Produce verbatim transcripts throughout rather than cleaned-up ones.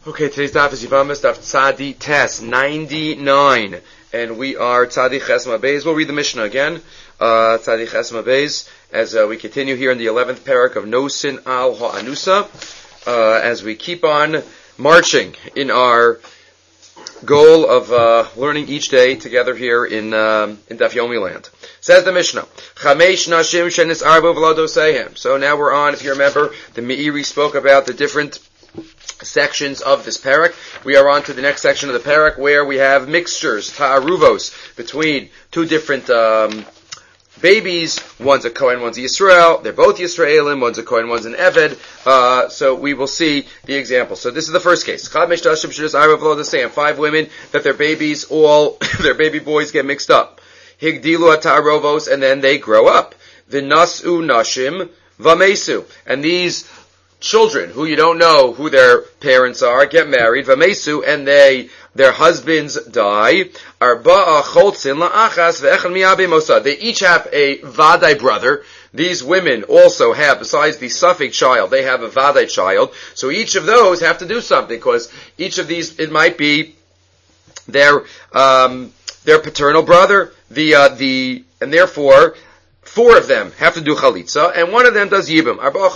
Okay, today's daf is Yivamis, daf Tzadi Tes, ninety-nine. And we are Tzadi Chesma Beis. We'll read the Mishnah again. Uh, Tzadi Chesma Beis, as uh, we continue here in the eleventh parak of No Sin Al Ha'anusa, uh, as we keep on marching in our goal of uh, learning each day together here in um, in Daf Yomi land. Says the Mishnah, Chamesh Nashim Shenis Arbo V'Lado Sehem. So now we're on, if you remember, the Meiri spoke about the different sections of this parak. We are on to the next section of the parak where we have mixtures, ta'aruvos, between two different um, babies. One's a Kohen, one's a Yisrael. They're both Yisraelim. One's a Kohen, one's an Eved. Uh, so we will see the example. So this is the first case. Five women that their babies, all their baby boys get mixed up. Higdilu ta'arovos, and then they grow up. V'nasu nashim v'mesu, and these children who you don't know who their parents are get married, v'mesu, and they their husbands die. Arba'a choltzin la'achas ve'echad mi'abei mosa. They each have a vadai brother. These women also have, besides the suffix child, they have a vadai child. So each of those have to do something, because each of these, it might be their um, their paternal brother, the uh, the and therefore four of them have to do chalitza, and one of them does yibum.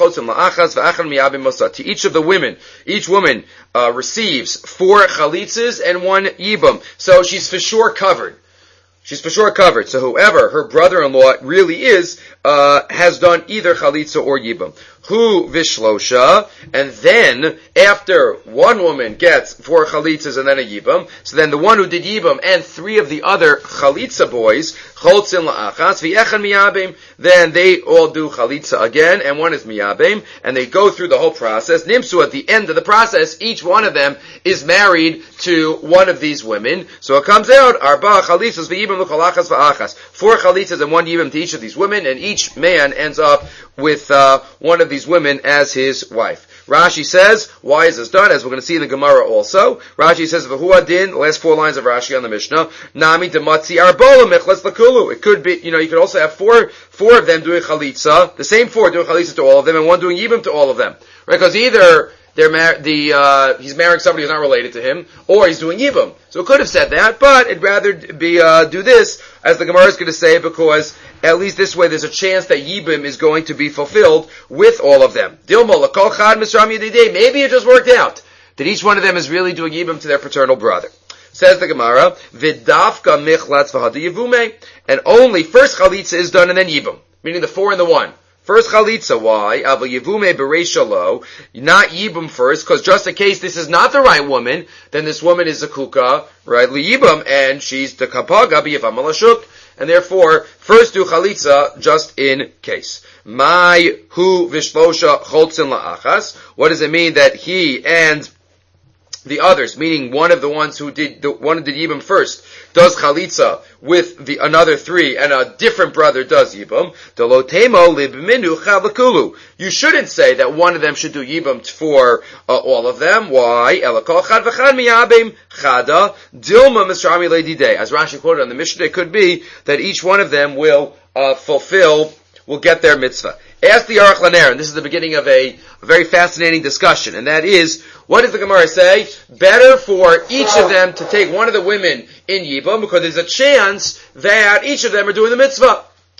To each of the women, each woman uh, receives four chalitzas and one yibum. So she's for sure covered. She's for sure covered. So whoever her brother-in-law really is, uh, has done either chalitza or yibum. Hu vishlosha, and then after one woman gets four chalitzas and then a yibum, so then the one who did yibum and three of the other chalitza boys, choltzin la'achas v'echan miyabim, then they all do chalitza again, and one is miyabim, and they go through the whole process. Nimsu, at the end of the process, each one of them is married to one of these women. So it comes out, arba chalitzas v'yibum l'cholachas v'achas. Four chalitzas and one yibum to each of these women, and each man ends up with uh, one of these women as his wife. Rashi says, why is this done? As we're going to see in the Gemara also. Rashi says, V'hu din, the last four lines of Rashi on the Mishnah, Nami dematzi arbola michlas lakulu. It could be, you know, you could also have four, four of them doing chalitza, the same four doing chalitza to all of them, and one doing yibum to all of them. Right? Because either they're mar- the, uh, he's marrying somebody who's not related to him, or he's doing yibum. So it could have said that, but it'd rather be, uh, do this, as the Gemara is going to say, because at least this way there's a chance that yibum is going to be fulfilled with all of them. Dilma l'kol chad misram yedidei. Maybe it just worked out that each one of them is really doing yibum to their paternal brother. Says the Gemara, V'dafka michlatz v'hadi yivume, and only first chalitza is done and then yibum, meaning the four and the one. First chalitza, why? Aval yivume bereisha lo, not yibum first, because just in case this is not the right woman, then this woman is a kuka, right? Liyibum, and she's the kapaga b'yivam malashuk, and therefore first do chalitza just in case. My hu vishlosha choltzin la'achas. What does it mean that he and the others, meaning one of the ones who did the one who did yibum first, does chalitza with the another three, and a different brother does yibum? Delotemo libminu chavakulu. You shouldn't say that one of them should do yibum for uh, all of them. Why? Elakol chad v'chad miyabim chada dilma misrami leididei. As Rashi quoted on the Mishnah, it could be that each one of them will uh, fulfill, will get their mitzvah. Ask the Aruch Laner, and this is the beginning of a, a very fascinating discussion, and that is, what does the Gemara say? Better for each of them to take one of the women in Yibum, because there's a chance that each of them are doing the mitzvah.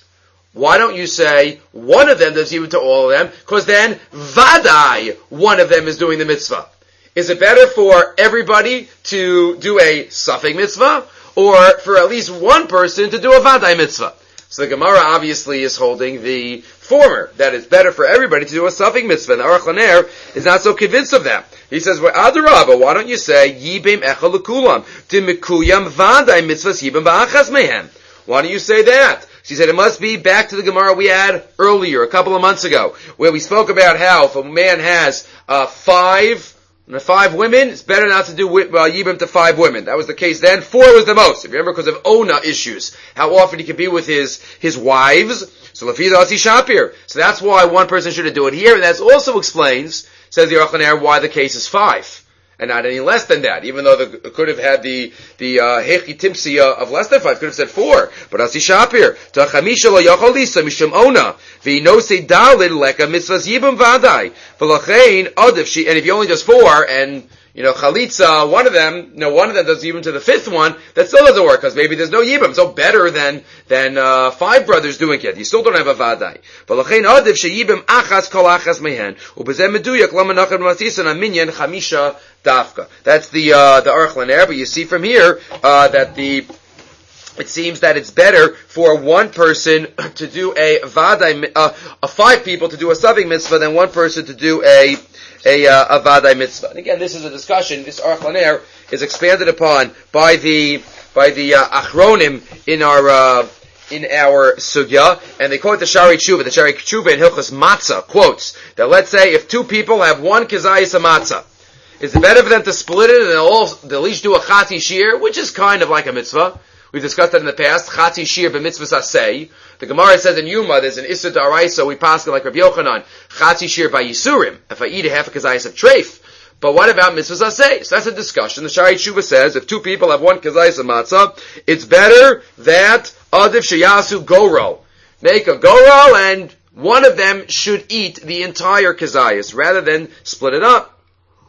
Why don't you say one of them does Yibum to all of them? Because then, Vadai, one of them is doing the mitzvah. Is it better for everybody to do a suffix mitzvah, or for at least one person to do a Vadai mitzvah? So the Gemara obviously is holding the former, that it's better for everybody to do a suffix mitzvah, and the Aruch Laner is not so convinced of that. He says, well, Adarabba, why don't you say, Yibim echel l'kulam, dimikuyam vadai mitzvahs yibim ba'achas mehem? Why don't you say that? She said, it must be back to the Gemara we had earlier, a couple of months ago, where we spoke about how if a man has uh, five Five women, it's better not to do uh, yibum to five women. That was the case then. Four was the most. If you remember, because of Ona issues, how often he could be with his his wives. So Lafida Asi Shapir. So that's why one person should do it here, and that also explains, says the Aruch Laner, why the case is five. and not any less than that, even though the could have had the the hechi timsia of less than five, could have said four. But asi shapir to chamisha lo yachol lisa mishum ona v'inose dalid leka mitzvahs yibum vadai v'lachein od if she and if you only does four and you know, chalitza, one of them, you know, one of them does yibum to the fifth one, that still doesn't work, because maybe there's no yibum. So better than, than, uh, five brothers doing it. You still don't have a vadai. V'lachein adiv sheyibum achas kol achas mehen, ubezeh meduyak lamanachem matisan aminyan chamisha dafka. That's the, uh, the Aruch LaNer, but you see from here, uh, that the, it seems that it's better for one person to do a vadai, uh, uh, five people to do a saving mitzvah than one person to do a, a, uh, a vadai mitzvah. And again, this is a discussion, this Aruch LaNer is expanded upon by the, by the, uh, achronim in our, uh, in our sugya, and they quote the Shari Tshuva. The Shari Tshuva in Hilchos Matzah quotes that let's say if two people have one kazayis of matzah, is it better for them to split it and they'll, all, they'll each do a chati shir, which is kind of like a mitzvah. We've discussed that in the past. Chati shir b'mitzvah sasei. The Gemara says in Yuma, there's an Issa D'Araisa, we pass it like Rabbi Yochanan, Chati shir by Yisurim, if I eat a half a kazayis of treif. But what about mitzvah sasei? So that's a discussion. The Shari Tshuva says, if two people have one kazayis of matzah, it's better that adif sheyasu goro. Make a goro and one of them should eat the entire kazayis rather than split it up.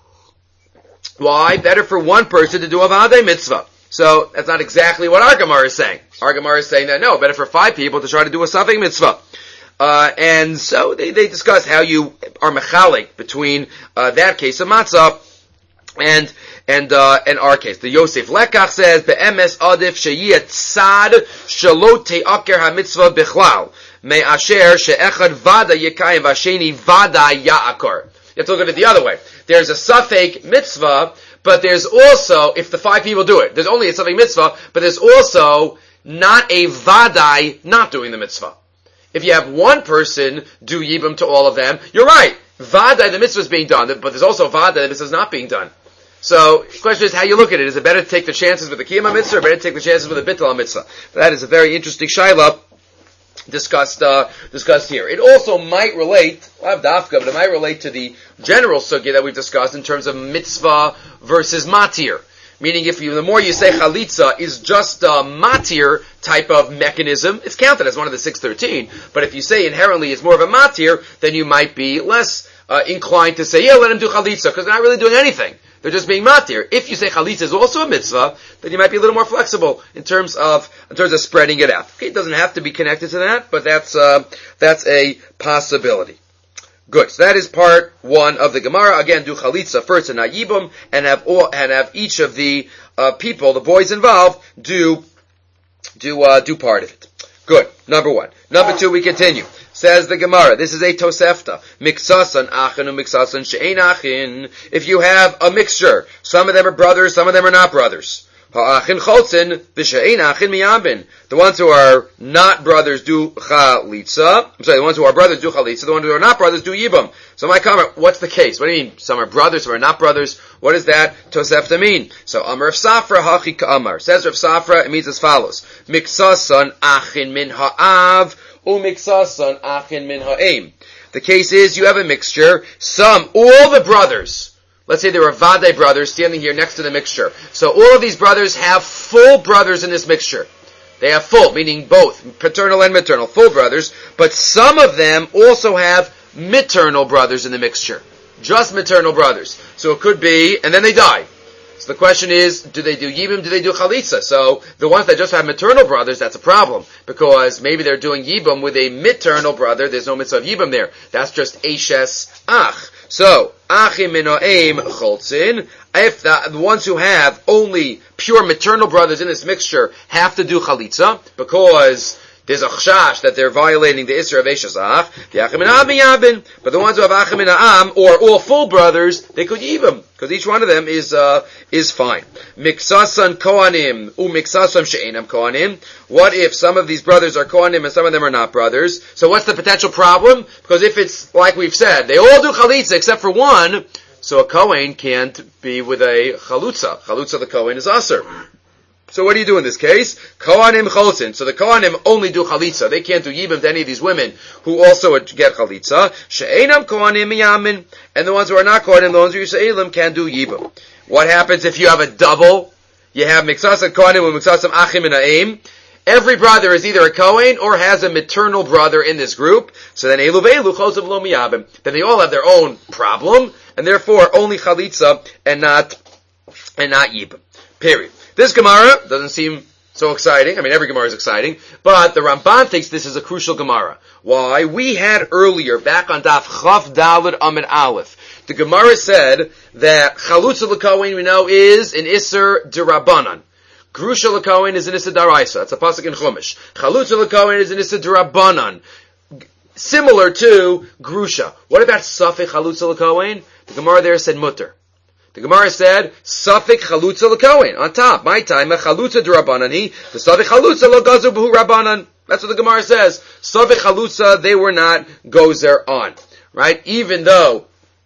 Why? Better for one person to do a vadai mitzvah. So, that's not exactly what our Gemara is saying. Our Gemara is saying that no, better for five people to try to do a saving mitzvah. Uh, and so they, they discuss how you are mechalik between, uh, that case of matzah and, and, uh, and our case. The Yosef Lekach says, Be'emes adif sheyiyat sad shelo te'aker ha-mitzvah bichlal, me'asher she'echad vada yekayim v'asheni vada ya'akar. You have to look at it the other way. There's a safek mitzvah, but there's also, if the five people do it, there's only a safek mitzvah, but there's also not a vadai not doing the mitzvah. If you have one person do yibum to all of them, you're right. Vadai, the mitzvah is being done, but there's also vadai, the mitzvah is not being done. So, the question is how you look at it. Is it better to take the chances with the kiyama mitzvah, or better to take the chances with the bittul mitzvah? That is a very interesting shayla discussed, uh, discussed here. It also might relate, not dafka, but it might relate to the general sugya that we've discussed in terms of mitzvah versus matir. Meaning if you, the more you say chalitza is just a matir type of mechanism, it's counted as one of the six thirteen. But if you say inherently it's more of a matir, then you might be less uh, inclined to say, yeah, let him do chalitza, because they're not really doing anything. They're just being matir. If you say chalitza is also a mitzvah, then you might be a little more flexible in terms of in terms of spreading it out. Okay, it doesn't have to be connected to that, but that's uh, that's a possibility. Good. So that is part one of the Gemara. Again, do chalitza first and nayibum, and have all and have each of the uh, people, the boys involved, do do uh, do part of it. Good. Number one. Number two. We continue. Says the Gemara. This is a tosefta. Miksasan achin and miksasan she'ein achin. If you have a mixture, some of them are brothers, some of them are not brothers. Ha'achin chotzin v'she'ein achin miyabin. The ones who are not brothers do chalitza. I'm sorry, the ones who are brothers do chalitza. The ones who are not brothers do yibum. So my comment, what's the case? What do you mean? Some are brothers, some are not brothers. What does that tosefta mean? So Amar Rav Safra hachi ka'amar. Says Rav Safra, it means as follows. Miksasan achin min ha'av u'miksasan achin min ha'em. The case is you have a mixture. Some, all the brothers, let's say there are Vadai brothers standing here next to the mixture. So all of these brothers have full brothers in this mixture. They have full, meaning both, paternal and maternal, full brothers. But some of them also have maternal brothers in the mixture. Just maternal brothers. So it could be, and then they die. So the question is, do they do yibum, do they do chalitza? So the ones that just have maternal brothers, that's a problem. Because maybe they're doing yibum with a maternal brother, there's no mitzvah of yibum there. That's just eshes ach. So, achim mino'im cholzin. If the, the ones who have only pure maternal brothers in this mixture have to do chalitza, because there's a chashash that they're violating the Isra of Eshazach, the achim mina'am miyabin. But the ones who have achim mina'am, or all full brothers, they could yibum, because each one of them is, uh, is fine. Miksasan kohanim, u miksasan she'enam kohanim. What if some of these brothers are kohanim and some of them are not brothers? So what's the potential problem? Because if it's, like we've said, they all do chalitza except for one, so a kohen can't be with a chalutza. Chalutza, the kohen, is aser. So what do you do in this case? Kohanim cholzin. So the Kohanim only do chalitza. They can't do yibum to any of these women who also get chalitza. She'enam Kohanim miyamin. And the ones who are not Kohanim, the ones who are Yisraelim, can do yibum. What happens if you have a double? You have miksasam Kohanim and miksasam achim and ha'im. Every brother is either a Kohen or has a maternal brother in this group. So then elu ve'elu chosam lo miyabim. Then they all have their own problem. and therefore only chalitza and not and not yibum. Period. This Gemara doesn't seem so exciting. I mean, every Gemara is exciting, but the Ramban thinks this is a crucial Gemara. Why? We had earlier, back on Daf Chav Daled Amid Aleph, the Gemara said that Chalutza L'Kohen, we know, is an Isser D'Rabbanan. Grusha L'Kohen is an Isser D'Araisa. That's a pasuk in Chumash. Chalutza L'Kohen is an Isser D'Rabbanan. Similar to Grusha. What about Safek Chalutza L'Kohen? The Gemara there said Mutter. The Gemara said, Safek Chalutza L'Kohen. On top, my time, Chalutza D'Rabbanani, the Safek Chalutza L'Gazu B'hu Rabbanan. That's what the Gemara says. Safek Chalutza, they were not gozer on. Right? Even though,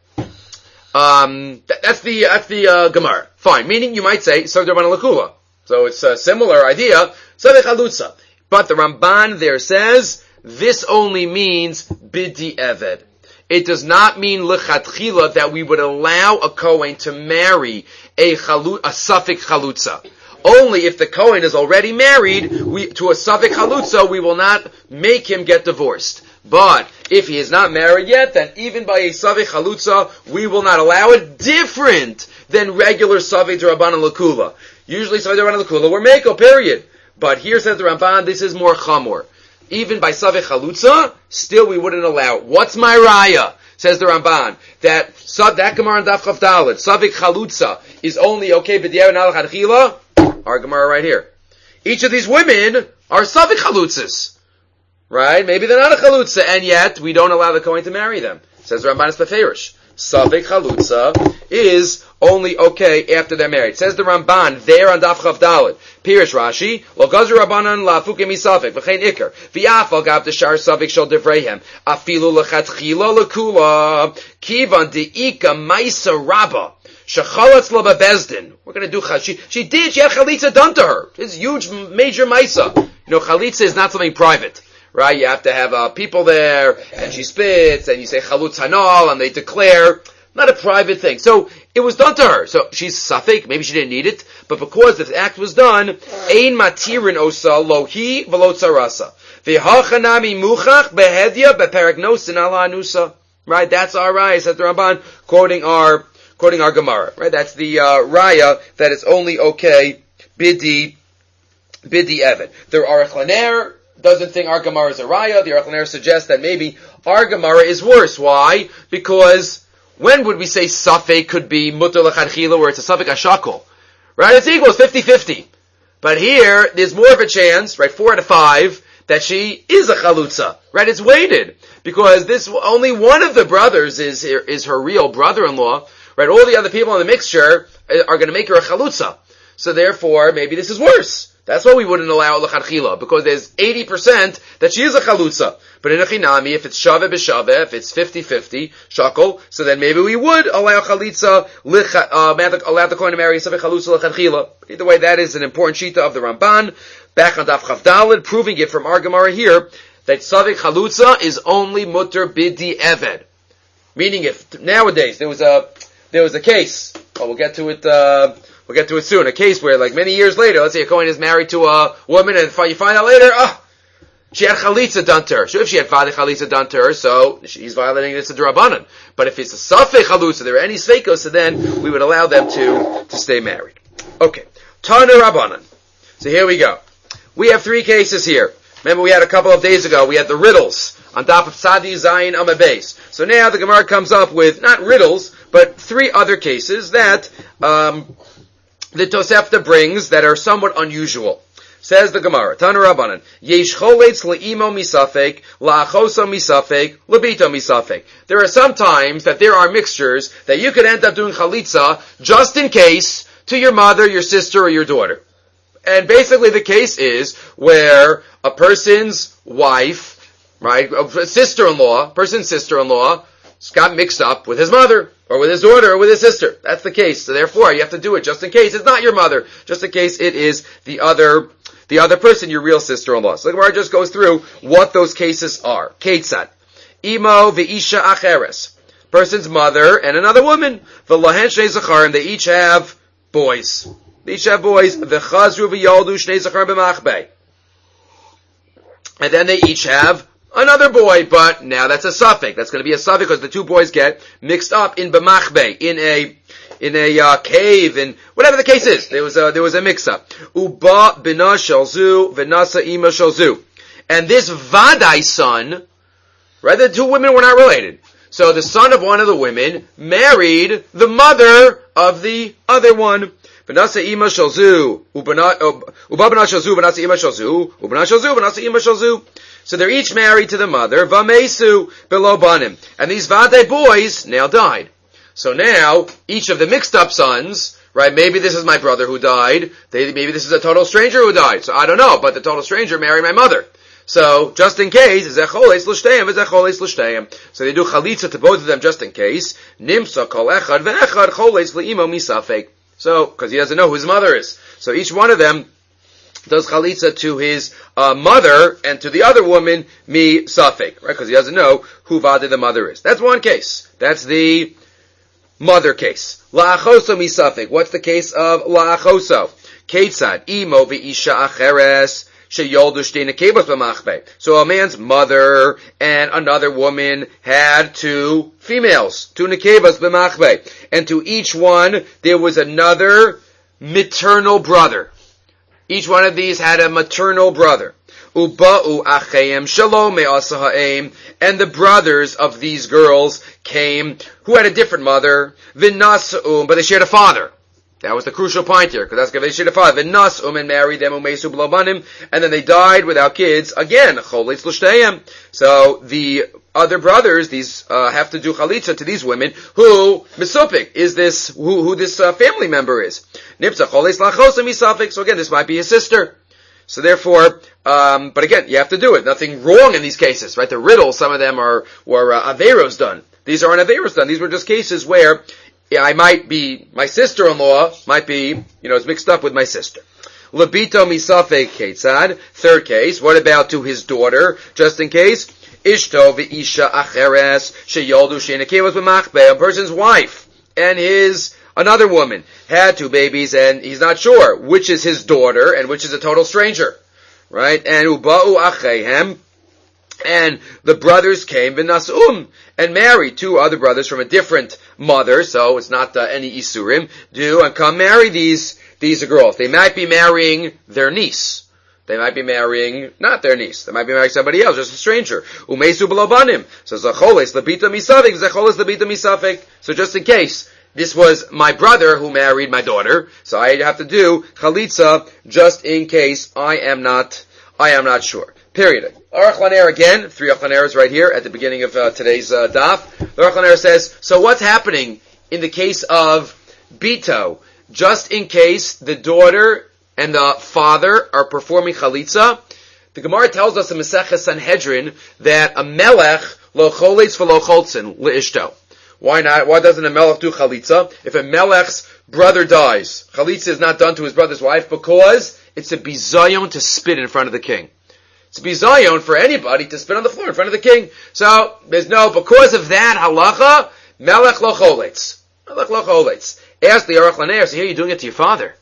um, that, that's the, that's the, uh, Gemara. Fine. Meaning, you might say, Safek D'Rabbanan L'Kula. So it's a similar idea. Safek Chalutza. But the Ramban there says, this only means Bidi Eved. It does not mean lechatchila that we would allow a Kohen to marry a chalu, a Safek Chalutza. Only if the Kohen is already married we, to a Safek Chalutza, we will not make him get divorced. But if he is not married yet, then even by a Safek Chalutza, we will not allow it, different than regular Safek D'Rabbanan L'Kula. Usually Safek D'Rabbanan L'Kula were Meko, period. But here says the Ramban, this is more chamor. Even by Safek Chalutza, still we wouldn't allow it. What's my raya? Says the Ramban, that that Gemara in Daf Chav Daled, Safek Chalutza, is only okay b'diavad al chadchila. Our Gemara right here. Each of these women are Safek Chalutzas. Right? Maybe they're not a Chalutza, and yet we don't allow the Kohen to marry them. Says the Ramban is Beferish. Safek Chalutza is only okay after they're married. Says the Ramban there on Daf Chav Daled. Pirish Rashi, Lo Gazu Rabbanan La Fuke Mi Safek V'chein Iker V'yafal Gav Deshar Safek Shel Devreihem Afilu Lechatchila Lekula Kivan Deika Maisa Rabba Shechalatz Lo Bebezdin. We're going to do She She did. She had Chalitza done to her. It's huge, major Maisa. You know, Chalitza is not something private. Right? You have to have uh, people there, and she spits, and you say Chalutz Hanal, and they declare. Not a private thing. So, it was done to her. So, she's Safek, maybe she didn't need it, but because the act was done, Ein Matirin Osa Lohi V'lo Tzarasa. V'hachanami Muchach Behedya Beperagnosin Ala Anusa. Right? That's our raya, says the Ramban, quoting our, quoting our Gemara. Right? That's the, uh, raya that it's only okay, Bidi, Bidi Eved. There are a Chaner, doesn't think our Gemara is a raya. The Aruch LaNer suggests that maybe our Gemara is worse. Why? Because when would we say Safek could be Mutter L'Chadchila, where it's a Safek Ashakol? Right? It's equals fifty-fifty. But here, there's more of a chance, right, four out of five, that she is a Chalutza. Right? It's weighted. Because this, only one of the brothers is, is her real brother-in-law. Right? All the other people in the mixture are going to make her a Chalutza. So therefore, maybe this is worse. That's why we wouldn't allow l'chadchila, because there's eighty percent that she is a chalutza. But in a chinami, if it's shave b'shave, if it's fifty-fifty, shakol, so then maybe we would allow chalitza, uh, allow the Kohen to marry Safek Chalutza l'chadchila. Either way, that is an important shita of the Ramban, back on Daf Chav Daled, proving it from our Gemara here, that Safek Chalutza is only mutter bidi eved. Meaning if nowadays there was a, there was a case, well, we'll get to it, uh, We'll get to it soon. A case where, like, many years later, let's say a Kohen is married to a woman, and you find out later, oh, she had chalitza done to her. So if she had father chalitza done to her, so she's violating this D'Rabbanan. But if it's a Safek Chalutza, there are any Sveikos, so then we would allow them to, to stay married. Okay. Tana Rabbanan. So here we go. We have three cases here. Remember we had a couple of days ago, we had the riddles on top of Tzadi Zayin Amabes. So now the Gemara comes up with, not riddles, but three other cases that, um, the Tosefta brings that are somewhat unusual. Says the Gemara, Tana Rabbanan, Yesh choletz le'imo misafek, la'achoso misafek, lebito misafek. There are some times that there are mixtures that you could end up doing chalitza just in case to your mother, your sister, or your daughter. And basically the case is where a person's wife, right, a sister-in-law, person's sister-in-law, got mixed up with his mother, or with his daughter, or with his sister. That's the case. So therefore, you have to do it just in case it's not your mother, just in case it is the other, the other person, your real sister-in-law. So the Gemara just goes through what those cases are. Ketzad. Imo ve'isha acheres. Person's mother and another woman. V'lahen shnei zacharim. They each have boys. They each have boys. V'chazru v'yoldu shnei zacharim b'machbei. And then they each have another boy, but now that's a suffix. That's going to be a suffix because the two boys get mixed up in b'machbe, in a in a uh, cave, and whatever the case is. There was a there was a mix up. Uba bina shalzu v'nasa ima shalzu, and this vadai son, right? The two women were not related. So the son of one of the women married the mother of the other one. V'nasa ima shalzu, uba bina shalzu v'nasa ima shalzu, uba bina shalzu v'nasa ima shalzu. So they're each married to the mother, Vamesu below banim. And these Vadai boys now died. So now, each of the mixed up sons, right, maybe this is my brother who died, they, maybe this is a total stranger who died, so I don't know, but the total stranger married my mother. So, just in case, so they do chalitza to both of them just in case. Nimsa kol echad ve'echad choles le'imo misafek. So, because he doesn't know who his mother is. So each one of them does chalitza to his uh, mother and to the other woman mi safek, right? Because he doesn't know who vada the mother is. That's one case. That's the mother case. La'achoso mi safek. What's the case of la'achoso? Ketzad imo ve'isha acheres sheyoldu shtei nekevos b'machbeh. So a man's mother and another woman had two females, two nekevos b'machbeh, and to each one there was another maternal brother. Each one of these had a maternal brother. Uba'u acheim shalom me'asa ha'em. And the brothers of these girls came, who had a different mother, v'nas'um, but they shared a father. That was the crucial point here, because that's because they shared a father. V'nas'um, and married them, umesu b'lo banim, and then they died without kids. Again, choletz l'shteihem. So the other brothers, these uh, have to do chalitza to these women who misupik is this who who this uh, family member is. Nipsa choles lachosa misafik. So again, this might be his sister. So therefore, um, but again, you have to do it. Nothing wrong in these cases, right? The riddle, some of them are were uh, averos done. These aren't averos done. These were just cases where yeah, I might be my sister-in-law might be you know is mixed up with my sister. Labito misafik ketzad. Third case. What about to his daughter? Just in case. Ishto v'isha acheres sheyoldu shenekevos b'machbeh. A person's wife and his another woman had two babies, and he's not sure which is his daughter and which is a total stranger, right? And uba'u achehem, and the brothers came v'nas'um and married two other brothers from a different mother, so it's not uh, any isurim. Do and come marry these these girls. They might be marrying their niece. They might be marrying not their niece. They might be marrying somebody else, just a stranger. Umesu b'lo banim. So zacholes labita misafik, zacholes labita misafik. So just in case this was my brother who married my daughter, so I have to do chalitza just in case I am not I am not sure. Period. Aruch LaNer again, three Aruch LaNers right here at the beginning of uh, today's uh, daf. The Aruch LaNer says, so what's happening in the case of Bito? Just in case the daughter and the father are performing chalitza, the Gemara tells us in Masechah Sanhedrin that a melech lo choletz v'lo choltzin le'ishto. Why not? Why doesn't a melech do chalitza? If a melech's brother dies, chalitza is not done to his brother's wife because it's a bizayon to spit in front of the king. It's a bizayon for anybody to spit on the floor in front of the king. So there's no, because of that halacha, melech lo choletz. Melech lo choletz. Ask the Aruch LaNer, so here you're doing it to your father.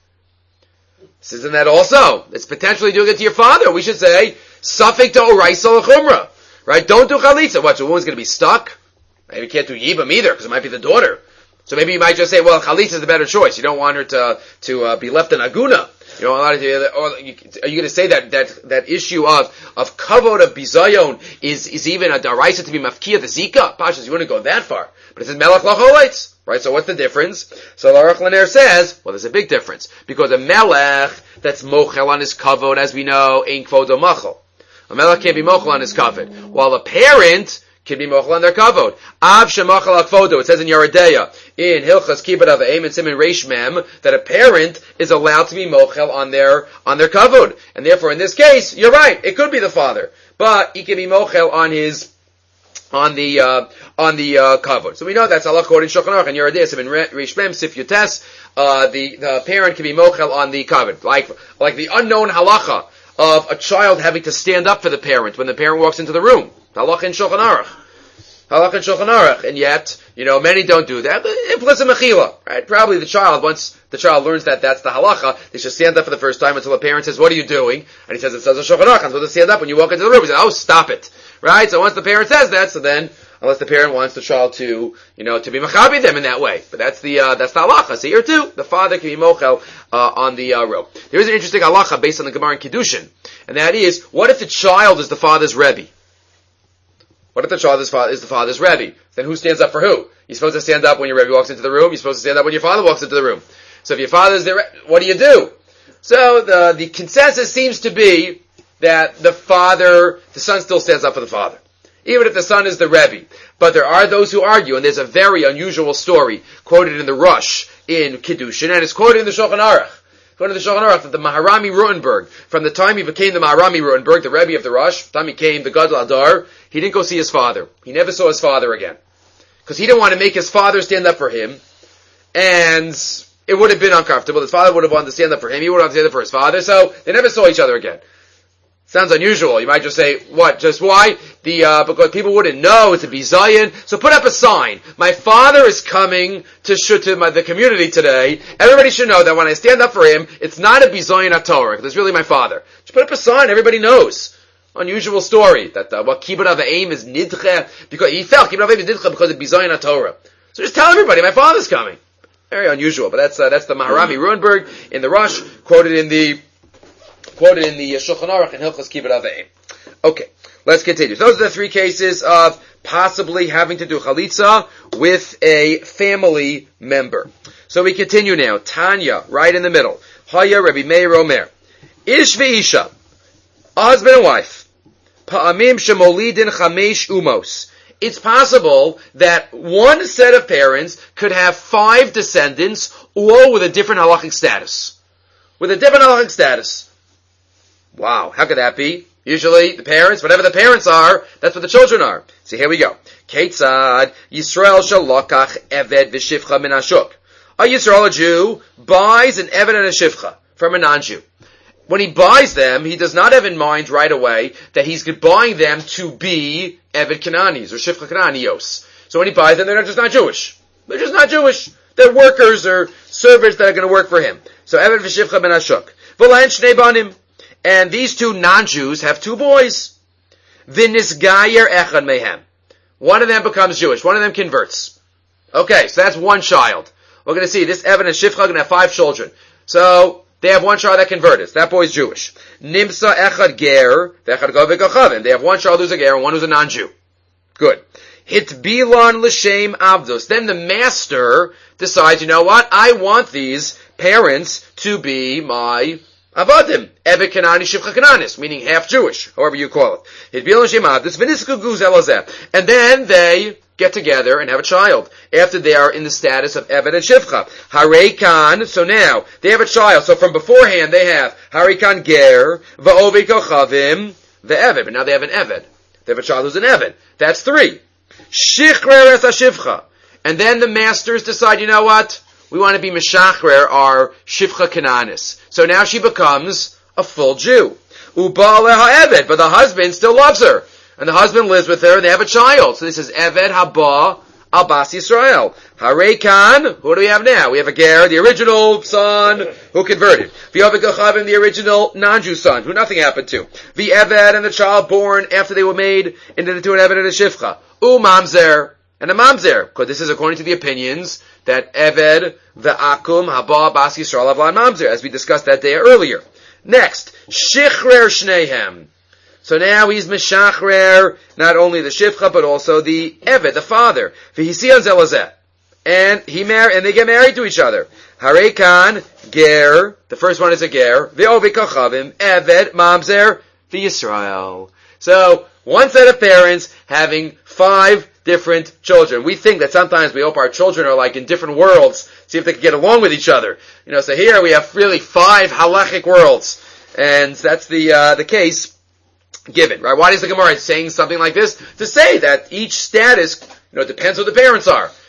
Isn't that also? It's potentially doing it to your father. We should say, Safek to Oraisa l'chumra. Right? Don't do chalitza. What, so the woman's going to be stuck? Maybe you can't do yibam either, because it might be the daughter. So maybe you might just say, well, chalitza is the better choice. You don't want her to to uh, be left in aguna. You don't want her to, or you, are you going to say that, that, that issue of, of kavod, of bizayon, is, is even a daraisa to be mafkia, the zika? Pashas, you wouldn't go that far. But it says melech lacholetz. Right, so what's the difference? So Aruch LaNer says, well, there's a big difference. Because a melech that's mochel on his kavod, as we know, ain't kvodo machel. A melech can't be mochel on his kavod. While a parent can be mochel on their kavod. Av shemachel al kvodo, it says in Yeredeya, in Hilchas Kibbut Avayim and Siman Reish Mem, that a parent is allowed to be mochel on their, on their kavod. And therefore, in this case, you're right, it could be the father. But he can be mochel on his on the uh, on the uh, kavod. So we know that's halach according to Shulchan Aruch and Yeredeya Siman Reish Mem Sif Yutes. Uh, the the parent can be mochel on the kavod, like like the unknown halacha of a child having to stand up for the parent when the parent walks into the room. Halacha in Shulchan Aruch. Halakha and Shulchan Aruch, and yet, you know, many don't do that. Implicit mechila, right? Probably the child, once the child learns that that's the halacha, they should stand up for the first time until the parent says, what are you doing? And he says, it says in Shulchan Aruch, I'm supposed to stand up when you walk into the room. He says, oh, stop it. Right? So once the parent says that, so then, unless the parent wants the child to, you know, to be mechabi them in that way. But that's the, uh, that's the halacha. So here too, the father can be mochel, uh, on the, uh, robe. There is an interesting halacha based on the Gemara in Kiddushin. And that is, what if the child is the father's rebbe? What if the child is, fa- is the father's rebbe? Then who stands up for who? You're supposed to stand up when your rebbe walks into the room. You're supposed to stand up when your father walks into the room. So if your father is the re- what do you do? So the, the consensus seems to be that the father, the son still stands up for the father. Even if the son is the rebbe. But there are those who argue, and there's a very unusual story quoted in the Rush in Kiddushin, and it's quoted in the Shulchan Aruch. Quoted in the Shulchan Aruch that the Maharami Rutenberg, from the time he became the Maharami Rutenberg, the rebbe of the Rush, the time he came the Gadol Adar, he didn't go see his father. He never saw his father again. Because he didn't want to make his father stand up for him, and it would have been uncomfortable. His father would have wanted to stand up for him, he would have wanted to stand up for his father, so they never saw each other again. Sounds unusual. You might just say, what? Just why? The, uh, because people wouldn't know. It's a bizayin. So put up a sign. My father is coming to, sh- to my, the community today. Everybody should know that when I stand up for him, it's not a bizayin at Torah, because it's really my father. Just put up a sign. Everybody knows. Unusual story. That, uh, what kibbut avayim is nidche, because he felt kibbut avayim is nidche because of bizayin at Torah. So just tell everybody, my father's coming. Very unusual. But that's, uh, that's the Maharami Rutenberg in the Rush, quoted in the, quoted in the Shulchan Aruch and Hilchos Kibbut Avayim. Okay, let's continue. So those are the three cases of possibly having to do chalitza with a family member. So we continue now. Tanya, right in the middle. Haya Rabbi Meir Omer. Ish ve'isha, a husband and wife. Pa'amim shemolidin chamesh umos. It's possible that one set of parents could have five descendants, all with a different halachic status. With a different halachic status. Wow, how could that be? Usually, the parents, whatever the parents are, that's what the children are. So here we go. Ketzad, Yisrael shalokach eved v'shivcha min hashuk. A Yisrael, a Jew, buys an eved and a shivcha from a non-Jew. When he buys them, he does not have in mind right away that he's buying them to be eved Kananis or shivcha Kananios. So when he buys them, they're just not Jewish. They're just not Jewish. They're workers or servants that are going to work for him. So eved v'shivcha min hashuk. V'lahen shnei banim. And these two non-Jews have two boys. V'nisgayer echad mehem. One of them becomes Jewish. One of them converts. Okay, so that's one child. We're going to see this Evan and Shifcha are going to have five children. So they have one child that converted. So that boy's Jewish. Nimsa echad ger v'echad go v'gachavim. They have one child who's a ger and one who's a non-Jew. Good. Hitbilon l'shem avdos. Then the master decides, you know what? I want these parents to be my Avadim, Evet Kanani, Shivcha Kananis, meaning half Jewish, however you call it. And then they get together and have a child, after they are in the status of Evet and Shivcha. Harekan, so now, they have a child, so from beforehand they have Harekan Ger, Va'ovi Kochavim, the Evet, but now they have an Evet. They have a child who's an Evet. That's three. Shichrer es HaShivcha. And then the masters decide, you know what? We want to be Meshachrer, our Shivcha Kananis. So now she becomes a full Jew. Uba leha Eved, but the husband still loves her. And the husband lives with her, and they have a child. So this is Eved Haba al Bas Yisrael. Harekan, who do we have now? We have a Ger, the original son, who converted. V'Yovik Achavim, the original non-Jew son, who nothing happened to. V'Eved, and the child born after they were made into an Eved and a Shivcha. Umamzer, and a Mamzer, because this is according to the opinions that Eved, the Akum, Haba, Bas Yisrael, Avlan Mamzer, as we discussed that day earlier. Next, Shichrer Shnehem. So now he's Meshachrer, not only the Shivcha, but also the Eved, the father. V'Hisiyan Zelazeh. And he mar- and they get married to each other. Harekan, Ger, the first one is a Ger, V'Ovi Kochavim, Eved, Mamzer, V'Yisrael. So, one set of parents having five different children. We think that sometimes we hope our children are like in different worlds, see if they can get along with each other. You know, so here we have really five halachic worlds. And that's the, uh, the case given, right? Why is the Gemara saying something like this? To say that each status, you know, depends who the parents are.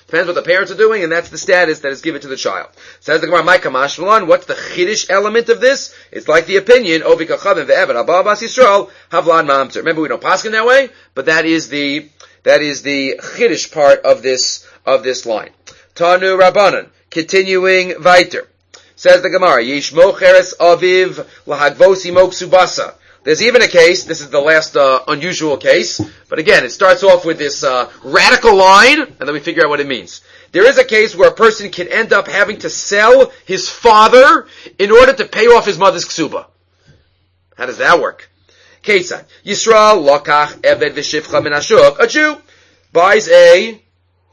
Depends what the parents are doing, and that's the status that is given to the child. Says the Gemara, "My kamashmalan." What's the chiddush element of this? It's like the opinion Ovi kachavim ve'evad abba bas Yisrael havlan mamzer. Remember, we don't paskin that way, but that is the that is the chiddush part of this of this line. Tanu Rabbanan, continuing weiter. Says the Gemara, "Yish mocheres aviv lahagvosi moksubasa." There's even a case, this is the last uh, unusual case, but again, it starts off with this uh, radical line, and then we figure out what it means. There is a case where a person can end up having to sell his father in order to pay off his mother's ksuba. How does that work? Ketzad. Yisrael lokach eved v'shifcha min hashuk. A Jew buys a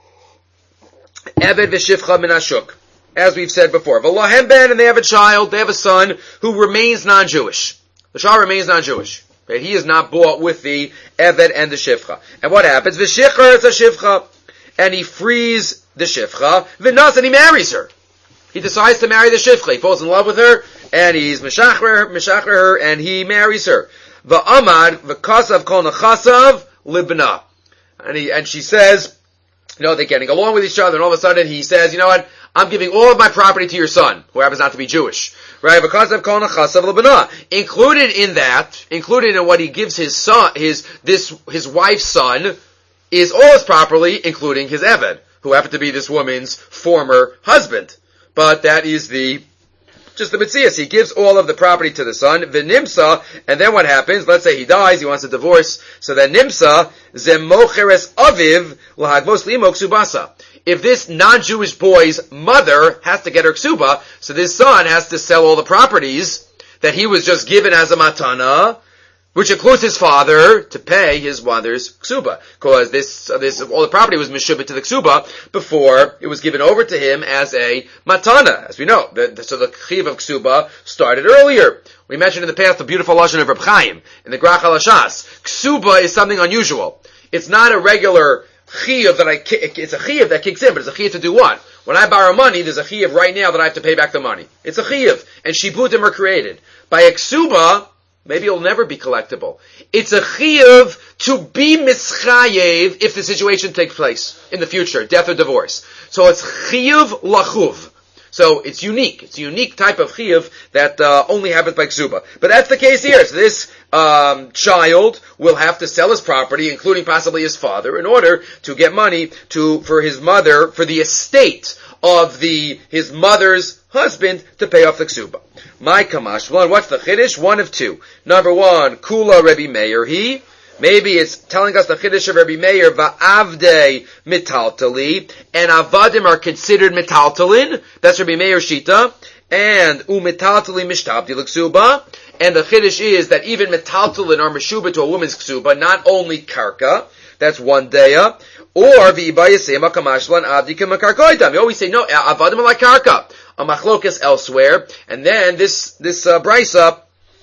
eved v'shifcha min hashuk. As we've said before. V'lahem ben, and they have a child, they have a son who remains non-Jewish. The child remains non-Jewish. Right? He is not bought with the Eved and the Shifcha. And what happens? V'shicher is a Shifcha. And he frees the Shifcha. V'nas, and he marries her. He decides to marry the Shifcha. He falls in love with her, and he's Meshachrer, Meshachrer her, and he marries her. V'amad, v'kasav kol nechasav libna. And he, and she says, you know, they're getting along with each other, and all of a sudden he says, you know what? I'm giving all of my property to your son, who happens not to be Jewish. Right? Because of Kol Nechasav L'Bana. Included in that, included in what he gives his son, his, this, his wife's son, is all his property, including his Eved, who happened to be this woman's former husband. But that is the, just the Metzias. He gives all of the property to the son, V'nimsa, and then what happens? Let's say he dies, he wants a divorce. So then Nimsa, Zemocheres Aviv, L'Hagvos L'Imo Ksubasa. If this non-Jewish boy's mother has to get her ksuba, so this son has to sell all the properties that he was just given as a matana, which includes his father, to pay his mother's ksuba. Because this, uh, this, all the property was mishubit to the ksuba before it was given over to him as a matana, as we know. The, the, so the chiv of ksuba started earlier. We mentioned in the past the beautiful lashon of Reb Chaim in the Grach HaLashas. Ksuba is something unusual. It's not a regular chiyuv that I, it's a chiyuv that kicks in, but it's a chiyuv to do what? When I borrow money, there's a chiyuv right now that I have to pay back the money. It's a chiyuv, and shibutim are created. By a ksuba, maybe it'll never be collectible. It's a chiyuv to be mischayev if the situation takes place in the future, death or divorce. So it's chiyuv lachuv. So it's unique. It's a unique type of chiyuv that uh, only happens by ksuba. But that's the case here. So this um, child will have to sell his property, including possibly his father, in order to get money to for his mother, for the estate of the his mother's husband, to pay off the ksuba. My kamash, one, what's the chiddush? One of two. Number one, kula Rebbe Meir he. Maybe it's telling us the chiddush of Rebbe Meir, va'avdei mitaltali, and avadim are considered mitaltalin. That's Rebbe Meir shita. And umitaltali mishtabdi l'ksuba. And the chiddush is that even mitaltalin are meshuba to a woman's ksuba, not only karka. That's one daya. Or v'ibayasema kamashlan avdika makarkoidam. You always say no, avadim are like karka. A machlokas elsewhere. And then this this uh, brisa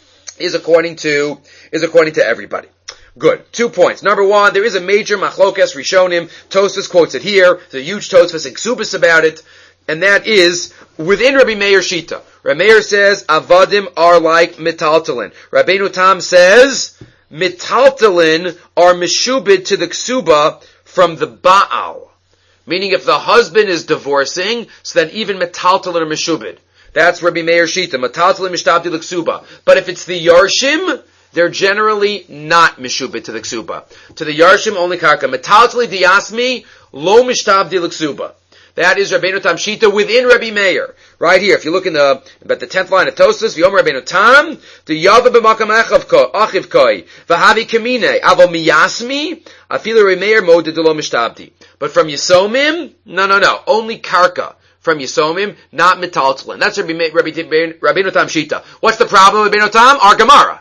is according to is according to everybody. Good. Two points. Number one, there is a major machlokas rishonim. Tosfos quotes it here. There's a huge Tosfos and Ksubis about it. And that is within Rabbi Meir Shita. Rabbi Meir says, avadim are like mitaltalin. Rabbeinu Tam says, mitaltalin are meshubid to the ksuba from the Baal. Meaning if the husband is divorcing, so then even mitaltalin are meshubid. That's Rabbi Meir Shita. Mitaltalin mishtabdi l'ksuba. But if it's the Yarshim, they're generally not mishubit to the ksuba. To the Yarshim, only karka. Metaltali diasmi, lo mishtabdi l'ksuba. That is Rabbeinu Tam Shita within Rabbi Meir. Right here, if you look in the, about the tenth line of Tosfos, V'yomer Rabbeinu Tam, the yava b'makam achiv koi, v'havi kamine, avo miyasmi, afilu Rabbi Meir moded lo mishtabdi. But from Yisomim, no, no, no, only karka. From Yisomim, not metaltalin. That's Rabbi Rabbeinu Tam Shita. What's the problem with Rabbeinu Tam? Our Gemara.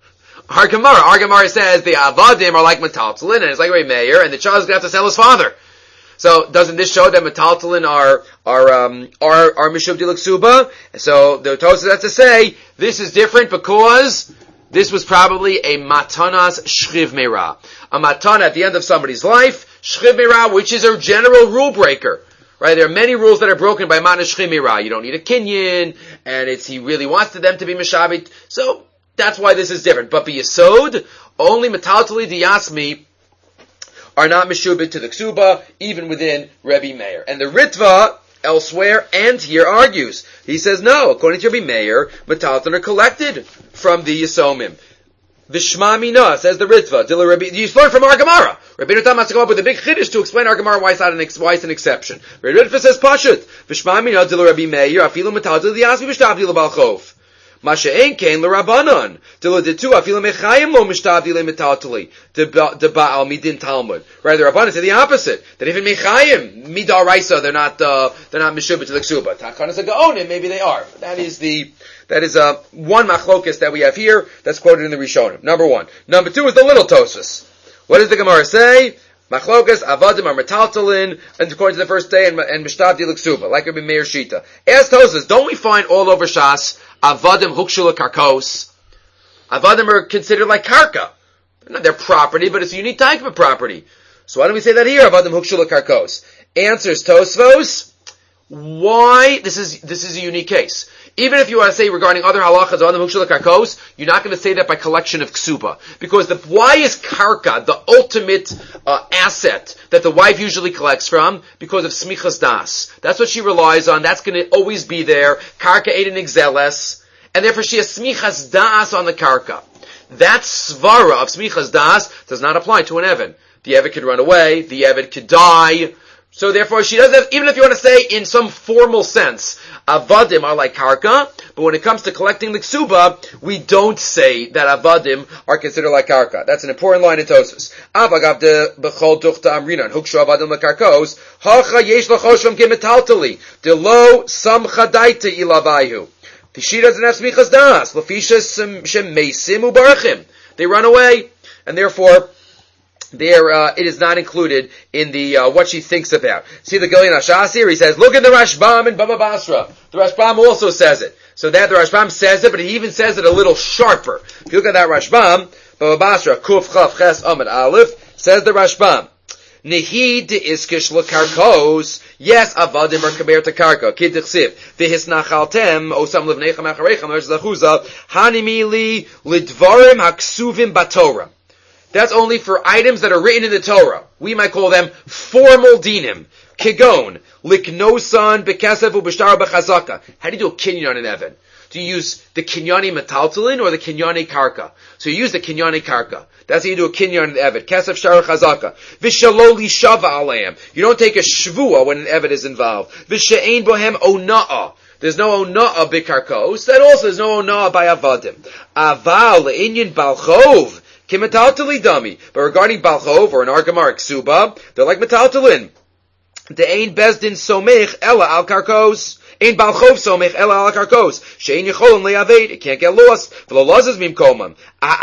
Our Gemara, our Gemara says the avadim are like metaltalin, and it's like Rabbi Meir, and the child's gonna have to sell his father. So doesn't this show that metaltalin are are um are are mishub diluksuba? So the Tosfos has to say this is different because this was probably a matanas shchiv meira, a matana at the end of somebody's life, shchiv meira, which is a general rule breaker. Right? There are many rules that are broken by matanas shchiv meira. You don't need a kinyan, and it's he really wants to them to be mishabit. So that's why this is different. But b'yesod, only metaltali diyasmi, are not meshubit to the ksuba, even within Rebbe Meir. And the Ritva, elsewhere and here, argues. He says, no, according to Rebbe Meir, metalton are collected from the Yisomim. Vishma mina, says the Ritva. You learn from our Gemara. Rabbi Nutam has to come up with a big chiddush to explain our Gemara why it's, not an, ex- why it's an exception. Rabbi Ritva says, Pashut. Vishma mina, Dil Rabbi Meir, afilu metalton, the Yasmi v'shtabdi l'balchov. Masha ein kein l'Rabbanan. Dil ditu, afilu mechayim lo mishtabdi l'metaltoli. De ba'al midin Talmud. Right, the Rabbanan say the opposite. That even mechayim, midar raisa, they're not, uh, they're not mishubah to the ksuba. Takanas gaonim, maybe they are. That is the, That is uh, one machlokas that we have here that's quoted in the Rishonim. Number one. Number two is the little Tosfos. What does the Gemara say? Machlokas, avadim are metaltalin, and according to the first day, and, and mishtabdi l'ksuba, like Rabbi Meir Shita. As Tosfos, don't we find all over Shas, avadim hukshula karkos? Avadim are considered like karka. They're not their property, but it's a unique type of property. So why don't we say that here, avadim hukshula karkos? Answers Tosfos, why? This is, this is a unique case. Even if you want to say regarding other halachas on the Mukshula Karkos, you're not going to say that by collection of ksuba. Because the, why is karka the ultimate uh, asset that the wife usually collects from? Because of smichas das. That's what she relies on. That's going to always be there. Karka ate an exeles. And therefore she has smichas das on the karka. That svara of smichas das does not apply to an Eved. The Eved could run away. The Eved could die. So therefore she doesn't have, even if you want to say in some formal sense, avadim are like karka, but when it comes to collecting the ksuba, we don't say that avadim are considered like karka. That's an important line in Tosfos. Avagav de bechol tuchta amrinan, hukshu avadim lekarkos, hacha yesh lachoshvam kemetaltali, de lo samcha daita ilavayu. She doesn't have smichas das, lefisha shemeisim ubarachim. They run away, and therefore, There, uh, it is not included in the, uh, what she thinks about. See the Gilyon HaShas here? He says, look at the Rashbam in Baba Basra. The Rashbam also says it. So that the Rashbam says it, but he even says it a little sharper. If you look at that Rashbam, Baba Basra, Kuf Chav Ches Amid Aleph, says the Rashbam, Nehi de iskish lekarkos. Yes, avadim are compared to karka. Kiddichsiv. V'hisnachaltem, osam levnechem acharechem, there's the chuzah, hanimili lidvarim haksuvim batorah. That's only for items that are written in the Torah. We might call them formal dinim. Kigon, liknosan, bekesef, ubishtar, bechazaka. How do you do a kinyan on an Eved? Do you use the kinyani metaltalin or the kinyani karka? So you use the kinyani karka. That's how you do a kinyan on an Eved. Kesef, shtar, chazaka. Vishaloli shava aleim. You don't take a shvua when an Eved is involved. Vishain bohem ona'a. There's no ona'ah bikarkos. That also there's no ona'ah by avadim. Aval, inyan balchov. Kimetaltali dummy. But regarding Balchov or an Argamar Ksuba, they're like Metaltalin. The Ein Bezdin Somech Ella Al Karkos. Ein Balchov Somech Ella Al Karkos. Shein Yecholim Le'aved. It can't get lost. V'lo lozes mimkomam.